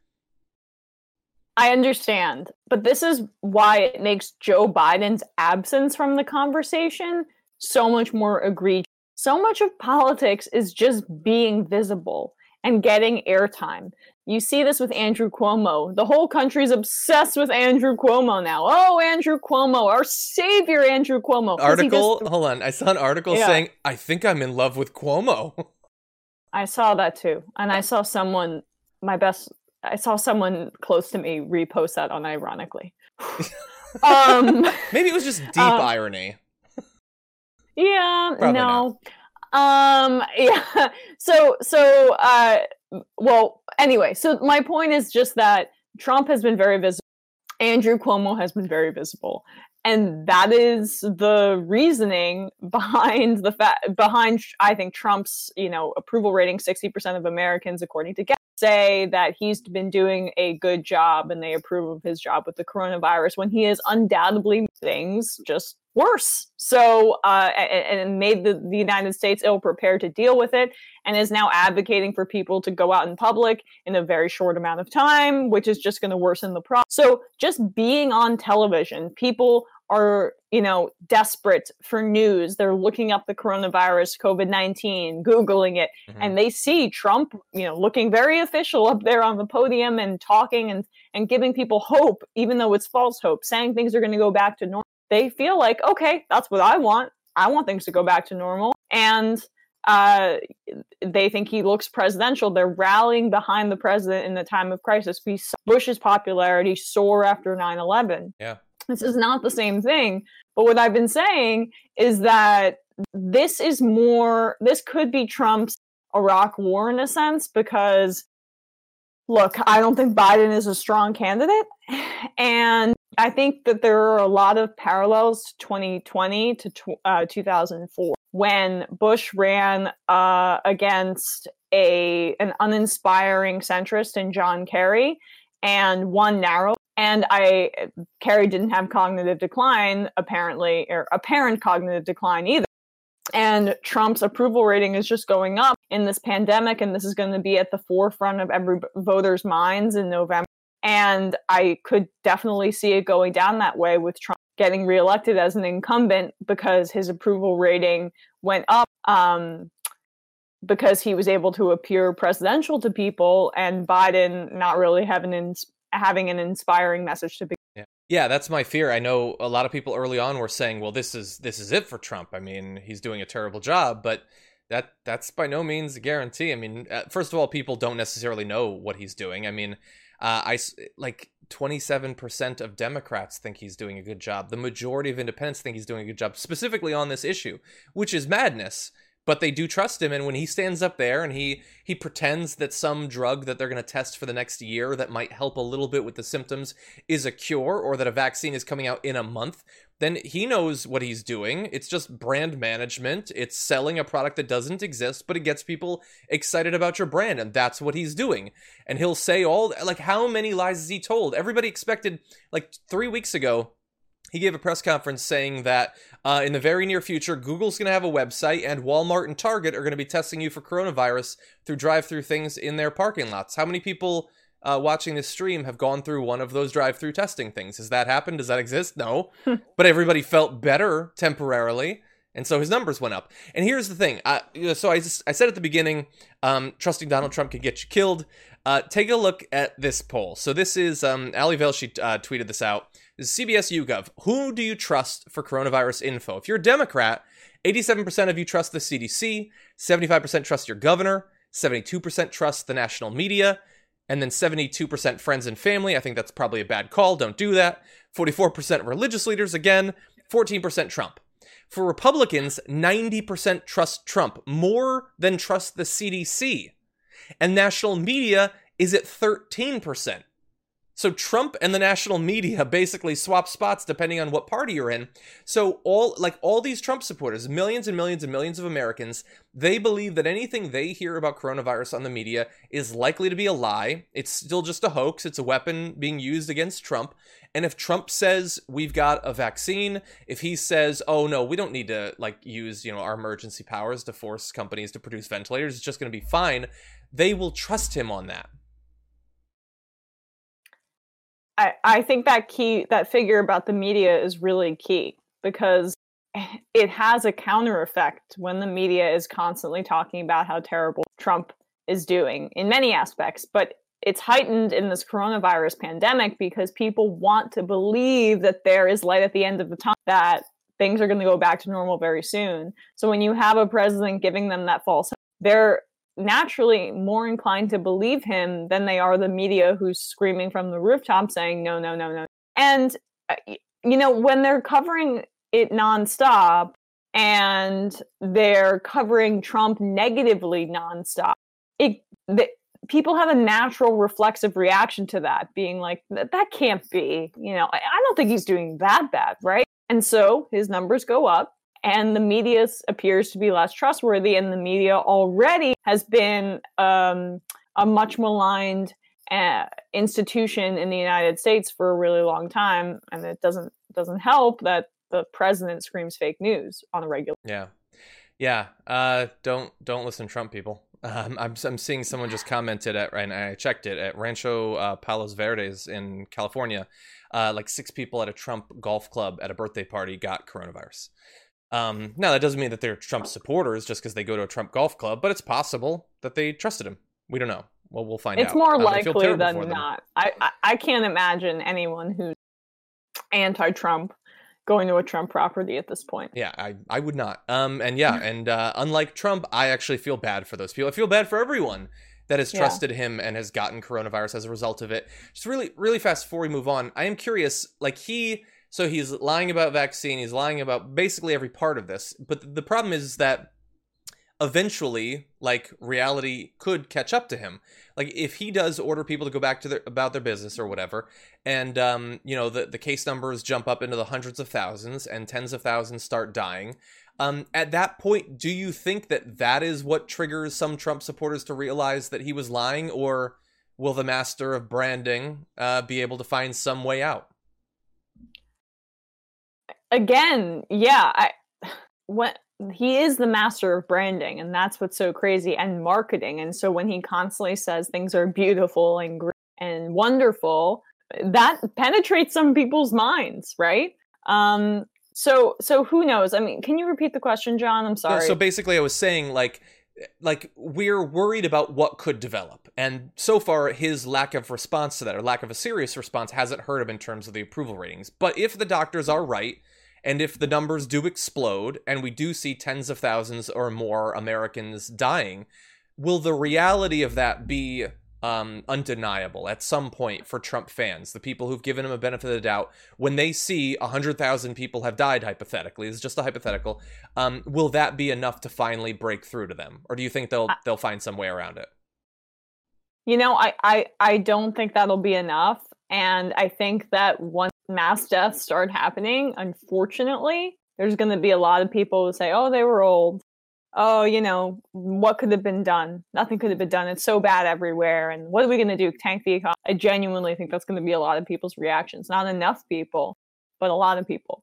I understand, but this is why it makes Joe Biden's absence from the conversation so much more egregious. So much of politics is just being visible and getting airtime. You see this with Andrew Cuomo. The whole country's obsessed with Andrew Cuomo now. Oh, Andrew Cuomo, our savior, Andrew Cuomo. Article, just... hold on. I saw an article yeah. saying, I think I'm in love with Cuomo. I saw that too. And I saw someone, my best, I saw someone close to me repost that unironically. um, Maybe it was just deep um, irony. Yeah, Probably no. Not. Um, yeah. So, so, uh, well, anyway, so my point is just that Trump has been very visible. Andrew Cuomo has been very visible. And that is the reasoning behind the fact, behind, I think, Trump's, you know, approval rating. Sixty percent of Americans, according to Gallup, say that he's been doing a good job and they approve of his job with the coronavirus, when he is undoubtedly things just worse. So, uh, and, and made the, the United States ill prepared to deal with it, and is now advocating for people to go out in public in a very short amount of time, which is just going to worsen the problem. So just being on television, people are, you know, desperate for news. They're looking up the coronavirus, COVID nineteen, Googling it, mm-hmm. and they see Trump, you know, looking very official up there on the podium and talking and, and giving people hope, even though it's false hope, saying things are going to go back to normal. They feel like, okay, that's what I want. I want things to go back to normal. And uh, they think he looks presidential. They're rallying behind the president in the time of crisis. We saw Bush's popularity soar after nine eleven. Yeah. This is not the same thing. But what I've been saying is that this is more, this could be Trump's Iraq war in a sense, because, look, I don't think Biden is a strong candidate. And I think that there are a lot of parallels to twenty twenty to uh, two thousand four. when Bush ran uh, against a an uninspiring centrist in John Kerry and won narrow. And I Kerry didn't have cognitive decline, apparently, or apparent cognitive decline either. And Trump's approval rating is just going up in this pandemic, and this is going to be at the forefront of every voter's minds in November. And I could definitely see it going down that way with Trump getting reelected as an incumbent because his approval rating went up um, because he was able to appear presidential to people, and Biden not really having an, having an inspiring message to be. Yeah. Yeah, that's my fear. I know a lot of people early on were saying, well, this is this is it for Trump. I mean, he's doing a terrible job, but that that's by no means a guarantee. I mean, uh, first of all, people don't necessarily know what he's doing. I mean, uh, I like twenty-seven percent of Democrats think he's doing a good job. The majority of independents think he's doing a good job, specifically on this issue, which is madness. But they do trust him, and when he stands up there and he he pretends that some drug that they're going to test for the next year that might help a little bit with the symptoms is a cure, or that a vaccine is coming out in a month, then he knows what he's doing. It's just brand management. It's selling a product that doesn't exist, but it gets people excited about your brand, and that's what he's doing. And he'll say all, like, how many lies has he told? Everybody expected, like, three weeks ago, he gave a press conference saying that uh, in the very near future, Google's going to have a website, and Walmart and Target are going to be testing you for coronavirus through drive-through things in their parking lots. How many people uh, watching this stream have gone through one of those drive-through testing things? Has that happened? Does that exist? No. But everybody felt better temporarily, and so his numbers went up. And here's the thing. I, you know, so I, just, I said at the beginning, um, trusting Donald Trump can get you killed. Uh, take a look at this poll. So this is, um, Ali Velshi uh, tweeted this out. This is C B S YouGov. Who do you trust for coronavirus info? If you're a Democrat, eighty-seven percent of you trust the C D C, seventy-five percent trust your governor, seventy-two percent trust the national media, and then seventy-two percent friends and family. I think that's probably a bad call. Don't do that. forty-four percent religious leaders, again, fourteen percent Trump. For Republicans, ninety percent trust Trump, more than trust the C D C. And national media is at thirteen percent. So Trump and the national media basically swap spots depending on what party you're in. So all like all these Trump supporters, millions and millions and millions of Americans, they believe that anything they hear about coronavirus on the media is likely to be a lie. It's still just a hoax. It's a weapon being used against Trump. And if Trump says we've got a vaccine, if he says, oh no, we don't need to like use, you know, our emergency powers to force companies to produce ventilators, it's just going to be fine, they will trust him on that. I, I think that key, that figure about the media is really key, because it has a counter effect when the media is constantly talking about how terrible Trump is doing in many aspects. But it's heightened in this coronavirus pandemic because people want to believe that there is light at the end of the tunnel, that things are going to go back to normal very soon. So when you have a president giving them that false, they're naturally more inclined to believe him than they are the media who's screaming from the rooftop saying, no, no, no, no. And, you know, when they're covering it nonstop and they're covering Trump negatively nonstop, it, the, people have a natural reflexive reaction to that, being like, that, that can't be, you know, I, I don't think he's doing that bad, right? And so his numbers go up. And the media appears to be less trustworthy, and the media already has been um, a much maligned uh, institution in the United States for a really long time, and it doesn't doesn't help that the president screams fake news on a regular. Yeah, yeah. Uh, don't don't listen to Trump, people. Um, I'm I'm seeing someone just commented at, and I checked it, at Rancho uh, Palos Verdes in California. Uh, like six people at a Trump golf club at a birthday party got coronavirus. Um, now, that doesn't mean that they're Trump supporters just because they go to a Trump golf club, but it's possible that they trusted him. We don't know. Well, we'll find it's out. It's more um, likely than not. I, I, I can't imagine anyone who's anti-Trump going to a Trump property at this point. Yeah, I, I would not. Um, and yeah, and uh, unlike Trump, I actually feel bad for those people. I feel bad for everyone that has trusted yeah. him and has gotten coronavirus as a result of it. Just really, really fast before we move on, I am curious, like he... So he's lying about vaccine, he's lying about basically every part of this. But the problem is that eventually, like, reality could catch up to him. Like, if he does order people to go back to their about their business or whatever, and, um, you know, the, the case numbers jump up into the hundreds of thousands and tens of thousands start dying, Um, at that point, do you think that that is what triggers some Trump supporters to realize that he was lying, or will the master of branding uh, be able to find some way out? Again, yeah, I when he is the master of branding, and that's what's so crazy, and marketing. And so when he constantly says things are beautiful and great and wonderful, that penetrates some people's minds, right? Um, so so who knows? I mean, can you repeat the question, John? I'm sorry. No, so basically, I was saying, like, like we're worried about what could develop, and so far his lack of response to that, or lack of a serious response, hasn't hurt him in terms of the approval ratings. But if the doctors are right, and if the numbers do explode, and we do see tens of thousands or more Americans dying, will the reality of that be um, undeniable at some point for Trump fans, the people who've given him a benefit of the doubt, when they see one hundred thousand people have died, hypothetically, it's just a hypothetical, um, will that be enough to finally break through to them? Or do you think they'll they'll find some way around it? You know, I, I, I don't think that'll be enough. And I think that once mass deaths start happening, unfortunately, there's going to be a lot of people who say, oh, they were old. Oh, you know, what could have been done? Nothing could have been done. It's so bad everywhere. And what are we going to do? Tank the economy? I genuinely think that's going to be a lot of people's reactions. Not enough people, but a lot of people.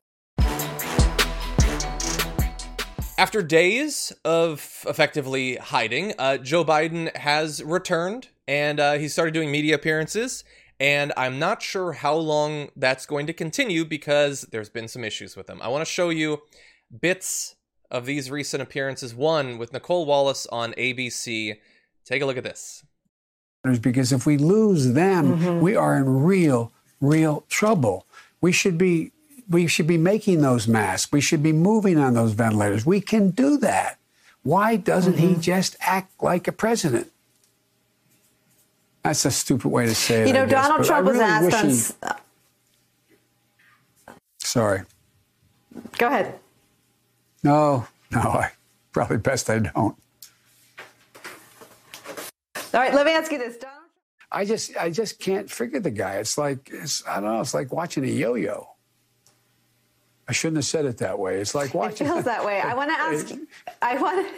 After days of effectively hiding, uh, Joe Biden has returned, and uh, he started doing media appearances. And I'm not sure how long that's going to continue because there's been some issues with him. I want to show you bits of these recent appearances. One with Nicole Wallace on A B C. Take a look at this. Because if we lose them, mm-hmm. we are in real, real trouble. We should be, we should be making those masks. We should be moving on those ventilators. We can do that. Why doesn't mm-hmm. he just act like a president? That's a stupid way to say it. You know, I guess, Donald Trump really was asked on. He... Sorry. Go ahead. No, no, I probably best I don't. All right, let me ask you this, Donald. I just, I just can't figure the guy. It's like, it's, I don't know. It's like watching a yo-yo. I shouldn't have said it that way. It's like watching. It feels that way. I want to ask. I want.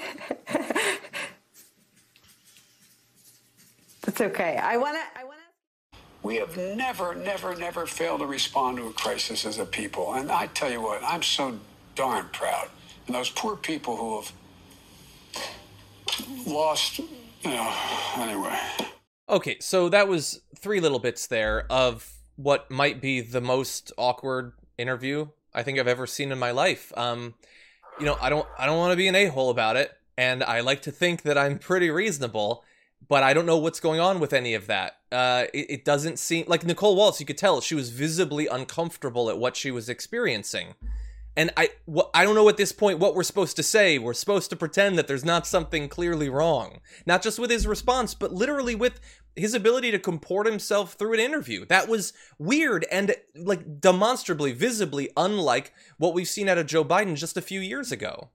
It's okay. I want to. I want to. We have never, never, never failed to respond to a crisis as a people, and I tell you what, I'm so darn proud. And those poor people who have lost, you know, anyway. Okay, so that was three little bits there of what might be the most awkward interview I think I've ever seen in my life. Um, you know, I don't, I don't want to be an a-hole about it, and I like to think that I'm pretty reasonable, but I don't know what's going on with any of that. Uh, it, it doesn't seem like Nicole Wallace. You could tell she was visibly uncomfortable at what she was experiencing. And I, wh- I don't know at this point what we're supposed to say. We're supposed to pretend that there's not something clearly wrong. Not just with his response, but literally with his ability to comport himself through an interview. That was weird and, like, demonstrably, visibly unlike what we've seen out of Joe Biden just a few years ago.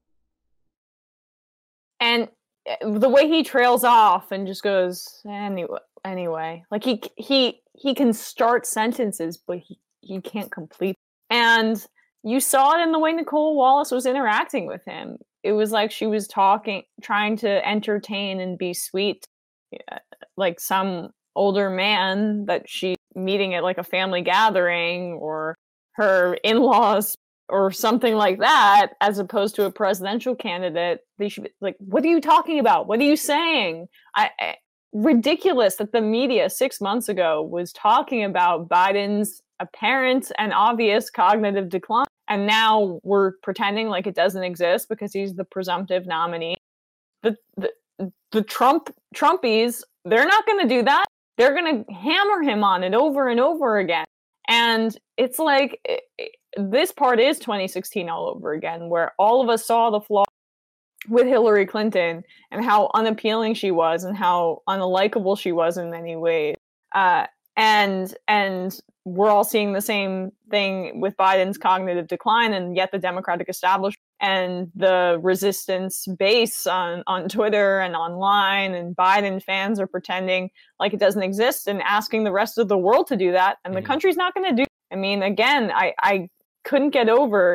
And the way he trails off and just goes, anyway, anyway. Like, he he he can start sentences, but he, he can't complete. And you saw it in the way Nicole Wallace was interacting with him. It was like she was talking, trying to entertain and be sweet, like some older man that she's meeting at like a family gathering or her in-laws or something like that, as opposed to a presidential candidate. They should be like, what are you talking about? What are you saying? I, I ridiculous that the media six months ago was talking about Biden's apparent and obvious cognitive decline. And now we're pretending like it doesn't exist because he's the presumptive nominee. The the, the Trump Trumpies, they're not going to do that. They're going to hammer him on it over and over again. And it's like it, it, this part is twenty sixteen all over again, where all of us saw the flaw with Hillary Clinton and how unappealing she was and how unlikable she was in many ways. Uh, and and we're all seeing the same thing with Biden's cognitive decline, and yet the Democratic establishment and the resistance base on, on Twitter and online and Biden fans are pretending like it doesn't exist and asking the rest of the world to do that. And mm-hmm. the country's not going to do. I mean, again, I, I couldn't get over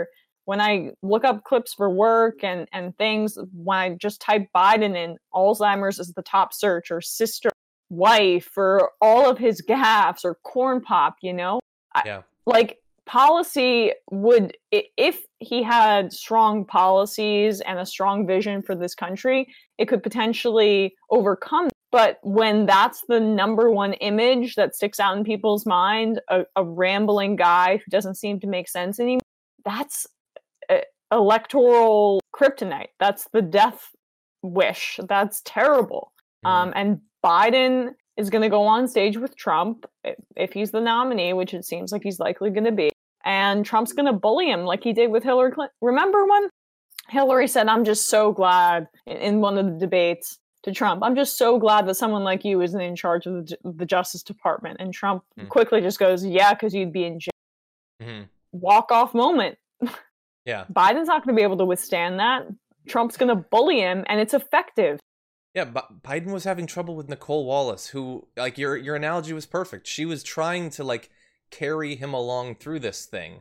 when I look up clips for work and, and things, when I just type Biden in, Alzheimer's is the top search, or sister, wife, or all of his gaffes, or corn pop, you know? Yeah. I, like, policy would, if he had strong policies and a strong vision for this country, it could potentially overcome. But when that's the number one image that sticks out in people's mind, a, a rambling guy who doesn't seem to make sense anymore, that's uh, electoral kryptonite. That's the death wish. That's terrible. Mm. Um, and Biden is going to go on stage with Trump if, if he's the nominee, which it seems like he's likely going to be. And Trump's going to bully him like he did with Hillary Clinton. Remember when Hillary said, I'm just so glad in, in one of the debates to Trump, I'm just so glad that someone like you isn't in charge of the, the Justice Department. And Trump mm. quickly just goes, yeah, because you'd be in jail. Mm-hmm. Walk off moment. Yeah. Biden's not going to be able to withstand that. Trump's going to bully him, and it's effective. Yeah, B- Biden was having trouble with Nicole Wallace, who, like, your your analogy was perfect. She was trying to, like, carry him along through this thing.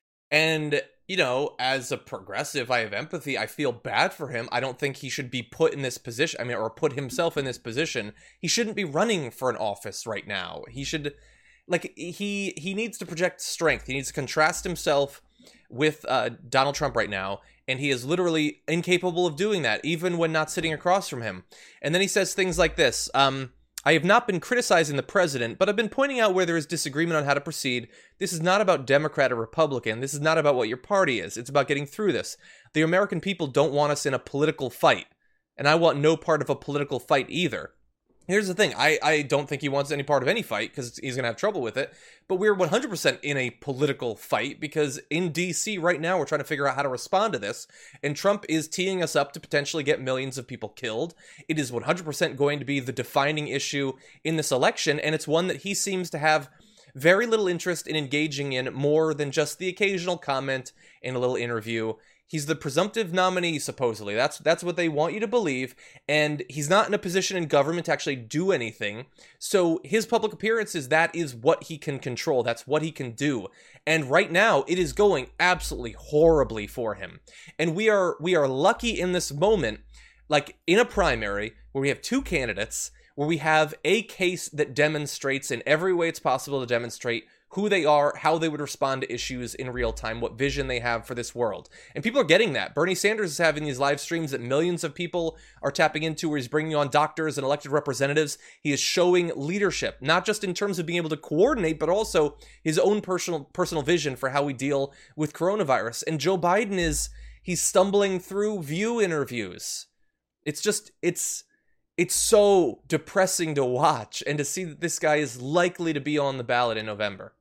And, you know, as a progressive, I have empathy. I feel bad for him. I don't think he should be put in this position. I mean, or put himself in this position. He shouldn't be running for an office right now. He should, like, he he needs to project strength. He needs to contrast himself with uh, Donald Trump right now. And he is literally incapable of doing that, even when not sitting across from him. And then he says things like this. Um, I have not been criticizing the president, but I've been pointing out where there is disagreement on how to proceed. This is not about Democrat or Republican. This is not about what your party is. It's about getting through this. The American people don't want us in a political fight. And I want no part of a political fight either. Here's the thing. I, I don't think he wants any part of any fight because he's going to have trouble with it. But we're one hundred percent in a political fight because in D C right now, we're trying to figure out how to respond to this. And Trump is teeing us up to potentially get millions of people killed. It is one hundred percent going to be the defining issue in this election. And it's one that he seems to have very little interest in engaging in, more than just the occasional comment in a little interview. He's the presumptive nominee, supposedly. That's that's what they want you to believe. And he's not in a position in government to actually do anything. So his public appearances, that is what he can control. That's what he can do. And right now, it is going absolutely horribly for him. And we are we are lucky in this moment, like in a primary, where we have two candidates, where we have a case that demonstrates in every way it's possible to demonstrate who they are, how they would respond to issues in real time, what vision they have for this world. And people are getting that. Bernie Sanders is having these live streams that millions of people are tapping into, where he's bringing on doctors and elected representatives. He is showing leadership, not just in terms of being able to coordinate, but also his own personal personal vision for how we deal with coronavirus. And Joe Biden is, he's stumbling through View interviews. It's just, it's... It's so depressing to watch and to see that this guy is likely to be on the ballot in November.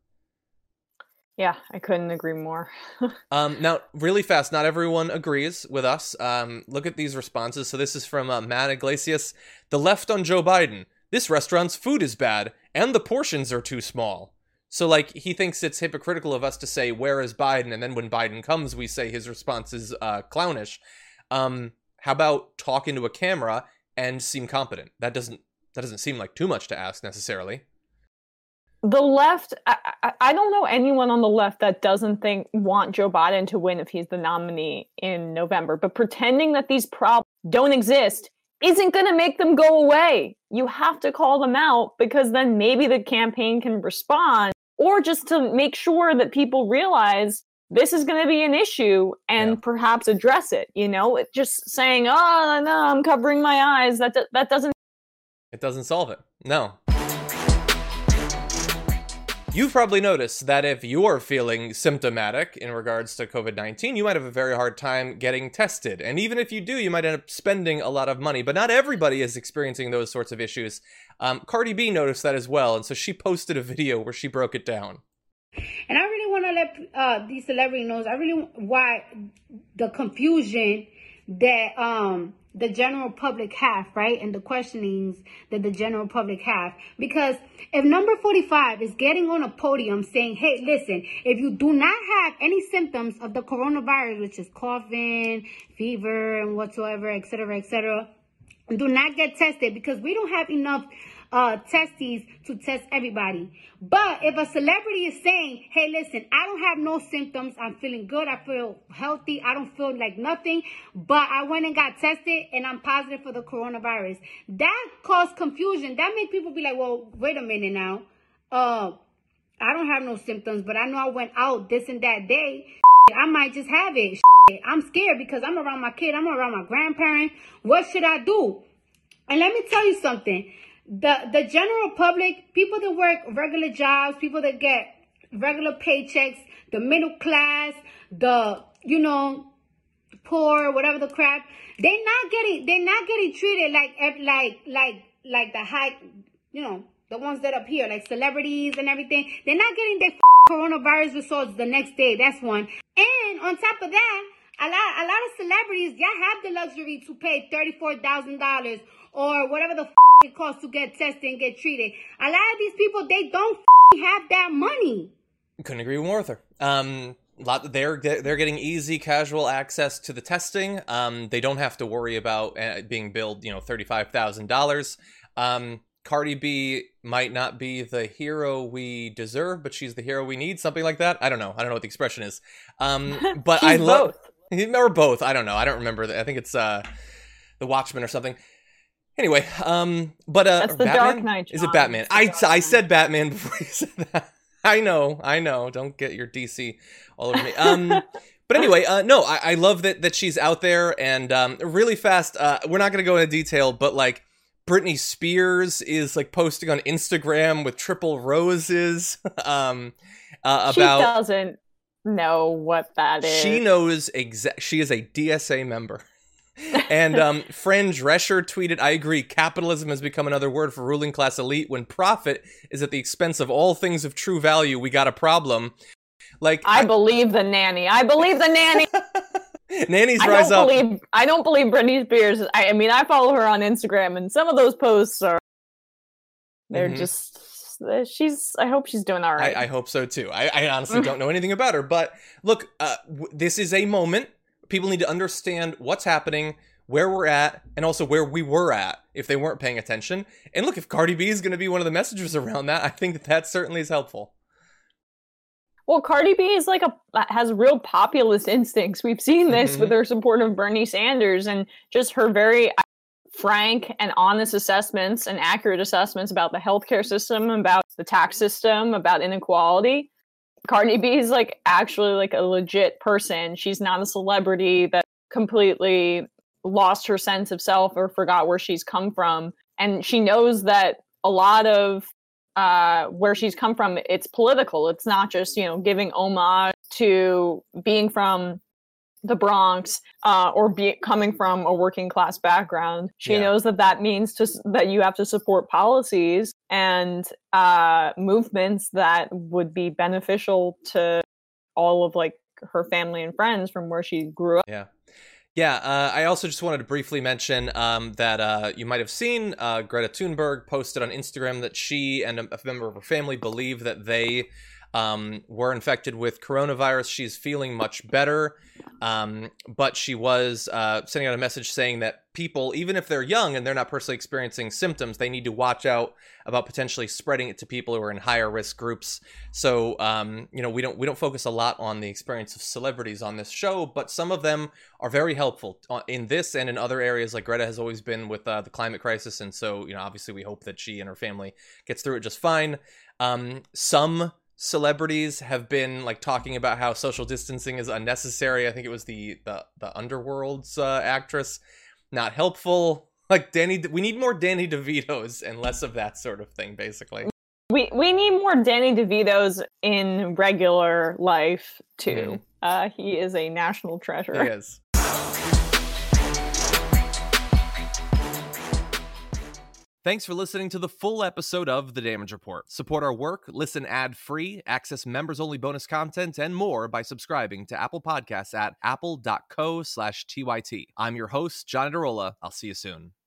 Yeah, I couldn't agree more. um, now, really fast, not everyone agrees with us. Um, look at these responses. So this is from uh, Matt Iglesias. The left on Joe Biden. This restaurant's food is bad and the portions are too small. So, like, he thinks it's hypocritical of us to say, where is Biden? And then when Biden comes, we say his response is uh, clownish. Um, how about talk into a camera and seem competent? That doesn't that doesn't seem like too much to ask necessarily. The left, I, I, I don't know anyone on the left that doesn't think want Joe Biden to win if he's the nominee in November. But pretending that these problems don't exist isn't going to make them go away. You have to call them out, because then maybe the campaign can respond, or just to make sure that people realize this is going to be an issue and yeah. perhaps address it. You know, just saying, oh, no, I'm covering my eyes. That, that doesn't. It doesn't solve it. No. You've probably noticed that if you're feeling symptomatic in regards to COVID nineteen, you might have a very hard time getting tested. And even if you do, you might end up spending a lot of money. But not everybody is experiencing those sorts of issues. Um, Cardi B noticed that as well. And so she posted a video where she broke it down. And I really want to let uh, these celebrities know, I really why the confusion that um the general public have, right? And the questionings that the general public have. Because if number forty-five is getting on a podium saying, hey, listen, if you do not have any symptoms of the coronavirus, which is coughing, fever, and whatsoever, et cetera, et cetera, do not get tested, because we don't have enough uh, testes to test everybody. But if a celebrity is saying, hey, listen, I don't have no symptoms. I'm feeling good. I feel healthy. I don't feel like nothing. But I went and got tested and I'm positive for the coronavirus. That caused confusion. That made people be like, well, wait a minute now. Uh, I don't have no symptoms, but I know I went out this and that day. I might just have it. I'm scared because I'm around my kid. I'm around my grandparent. What should I do? And let me tell you something. The the general public, people that work regular jobs, people that get regular paychecks, the middle class, the, you know, poor, whatever the crap, they're not getting they're not getting treated like like like like the high, you know, the ones that up here, like celebrities and everything. They're not getting their coronavirus results the next day. That's one. And on top of that, a lot a lot of celebrities, y'all have the luxury to pay thirty-four thousand dollars or whatever the f- it costs to get tested and get treated. A lot of these people, they don't f- have that money. Couldn't agree more with her. Um, lot they're they're getting easy, casual access to the testing. Um, they don't have to worry about uh, being billed, you know, thirty-five thousand dollars. Um, Cardi B might not be the hero we deserve, but she's the hero we need. Something like that. I don't know. I don't know what the expression is. Um, but I love or both. I don't know. I don't remember. I think it's uh, The Watchmen or something. Anyway, um, but uh, That's the Batman? Dark Knight. Is it Batman? I I said Batman before you said that. I know, I know. Don't get your D C all over me. Um, but anyway, uh, no, I, I love that that she's out there. And um, really fast, uh, we're not going to go into detail, but like Britney Spears is like posting on Instagram with triple roses um, uh, about. She doesn't know what that is. She knows exact. She is a D S A member. And um, Fran Drescher tweeted, I agree, capitalism has become another word for ruling class elite. When profit is at the expense of all things of true value, we got a problem. Like I, I believe the nanny. I believe the nanny. Nannies I rise don't up. Believe, I don't believe Britney Spears. I, I mean, I follow her on Instagram, and some of those posts are, they're Mhm. just, she's, I hope she's doing all right. I, I hope so, too. I, I honestly don't know anything about her. But look, uh, w- this is a moment. People need to understand what's happening, where we're at, and also where we were at if they weren't paying attention. And look, if Cardi B is going to be one of the messengers around that, I think that that certainly is helpful. Well, Cardi B is like a has real populist instincts. We've seen this Mhm. with her support of Bernie Sanders and just her very frank and honest assessments and accurate assessments about the healthcare system, about the tax system, about inequality. Cardi B is like actually like a legit person. She's not a celebrity that completely lost her sense of self or forgot where she's come from. And she knows that a lot of uh, where she's come from, it's political. It's not just, you know, giving homage to being from the Bronx uh, or be coming from a working class background. She Yeah. knows that that means to, that you have to support policies and uh, movements that would be beneficial to all of like her family and friends from where she grew up. Yeah. Yeah, uh, I also just wanted to briefly mention um, that uh, you might have seen uh, Greta Thunberg posted on Instagram that she and a, a member of her family believe that they um, were infected with coronavirus. She's feeling much better, um, but she was uh, sending out a message saying that people, even if they're young and they're not personally experiencing symptoms, they need to watch out about potentially spreading it to people who are in higher risk groups. So, um, you know, we don't we don't focus a lot on the experience of celebrities on this show, but some of them are very helpful in this and in other areas. Like Greta has always been with uh, the climate crisis, and so, you know, obviously we hope that she and her family gets through it just fine. Um, some celebrities have been like talking about how social distancing is unnecessary. I think it was the the, the Underworld's uh, actress. Not helpful. Like Danny, we need more Danny DeVitos and less of that sort of thing, basically. We we need more Danny DeVitos in regular life too. Mm. Uh, he is a national treasure. He is. Thanks for listening to the full episode of The Damage Report. Support our work, listen ad-free, access members-only bonus content, and more by subscribing to Apple Podcasts at apple.co slash TYT. I'm your host, John Adarola. I'll see you soon.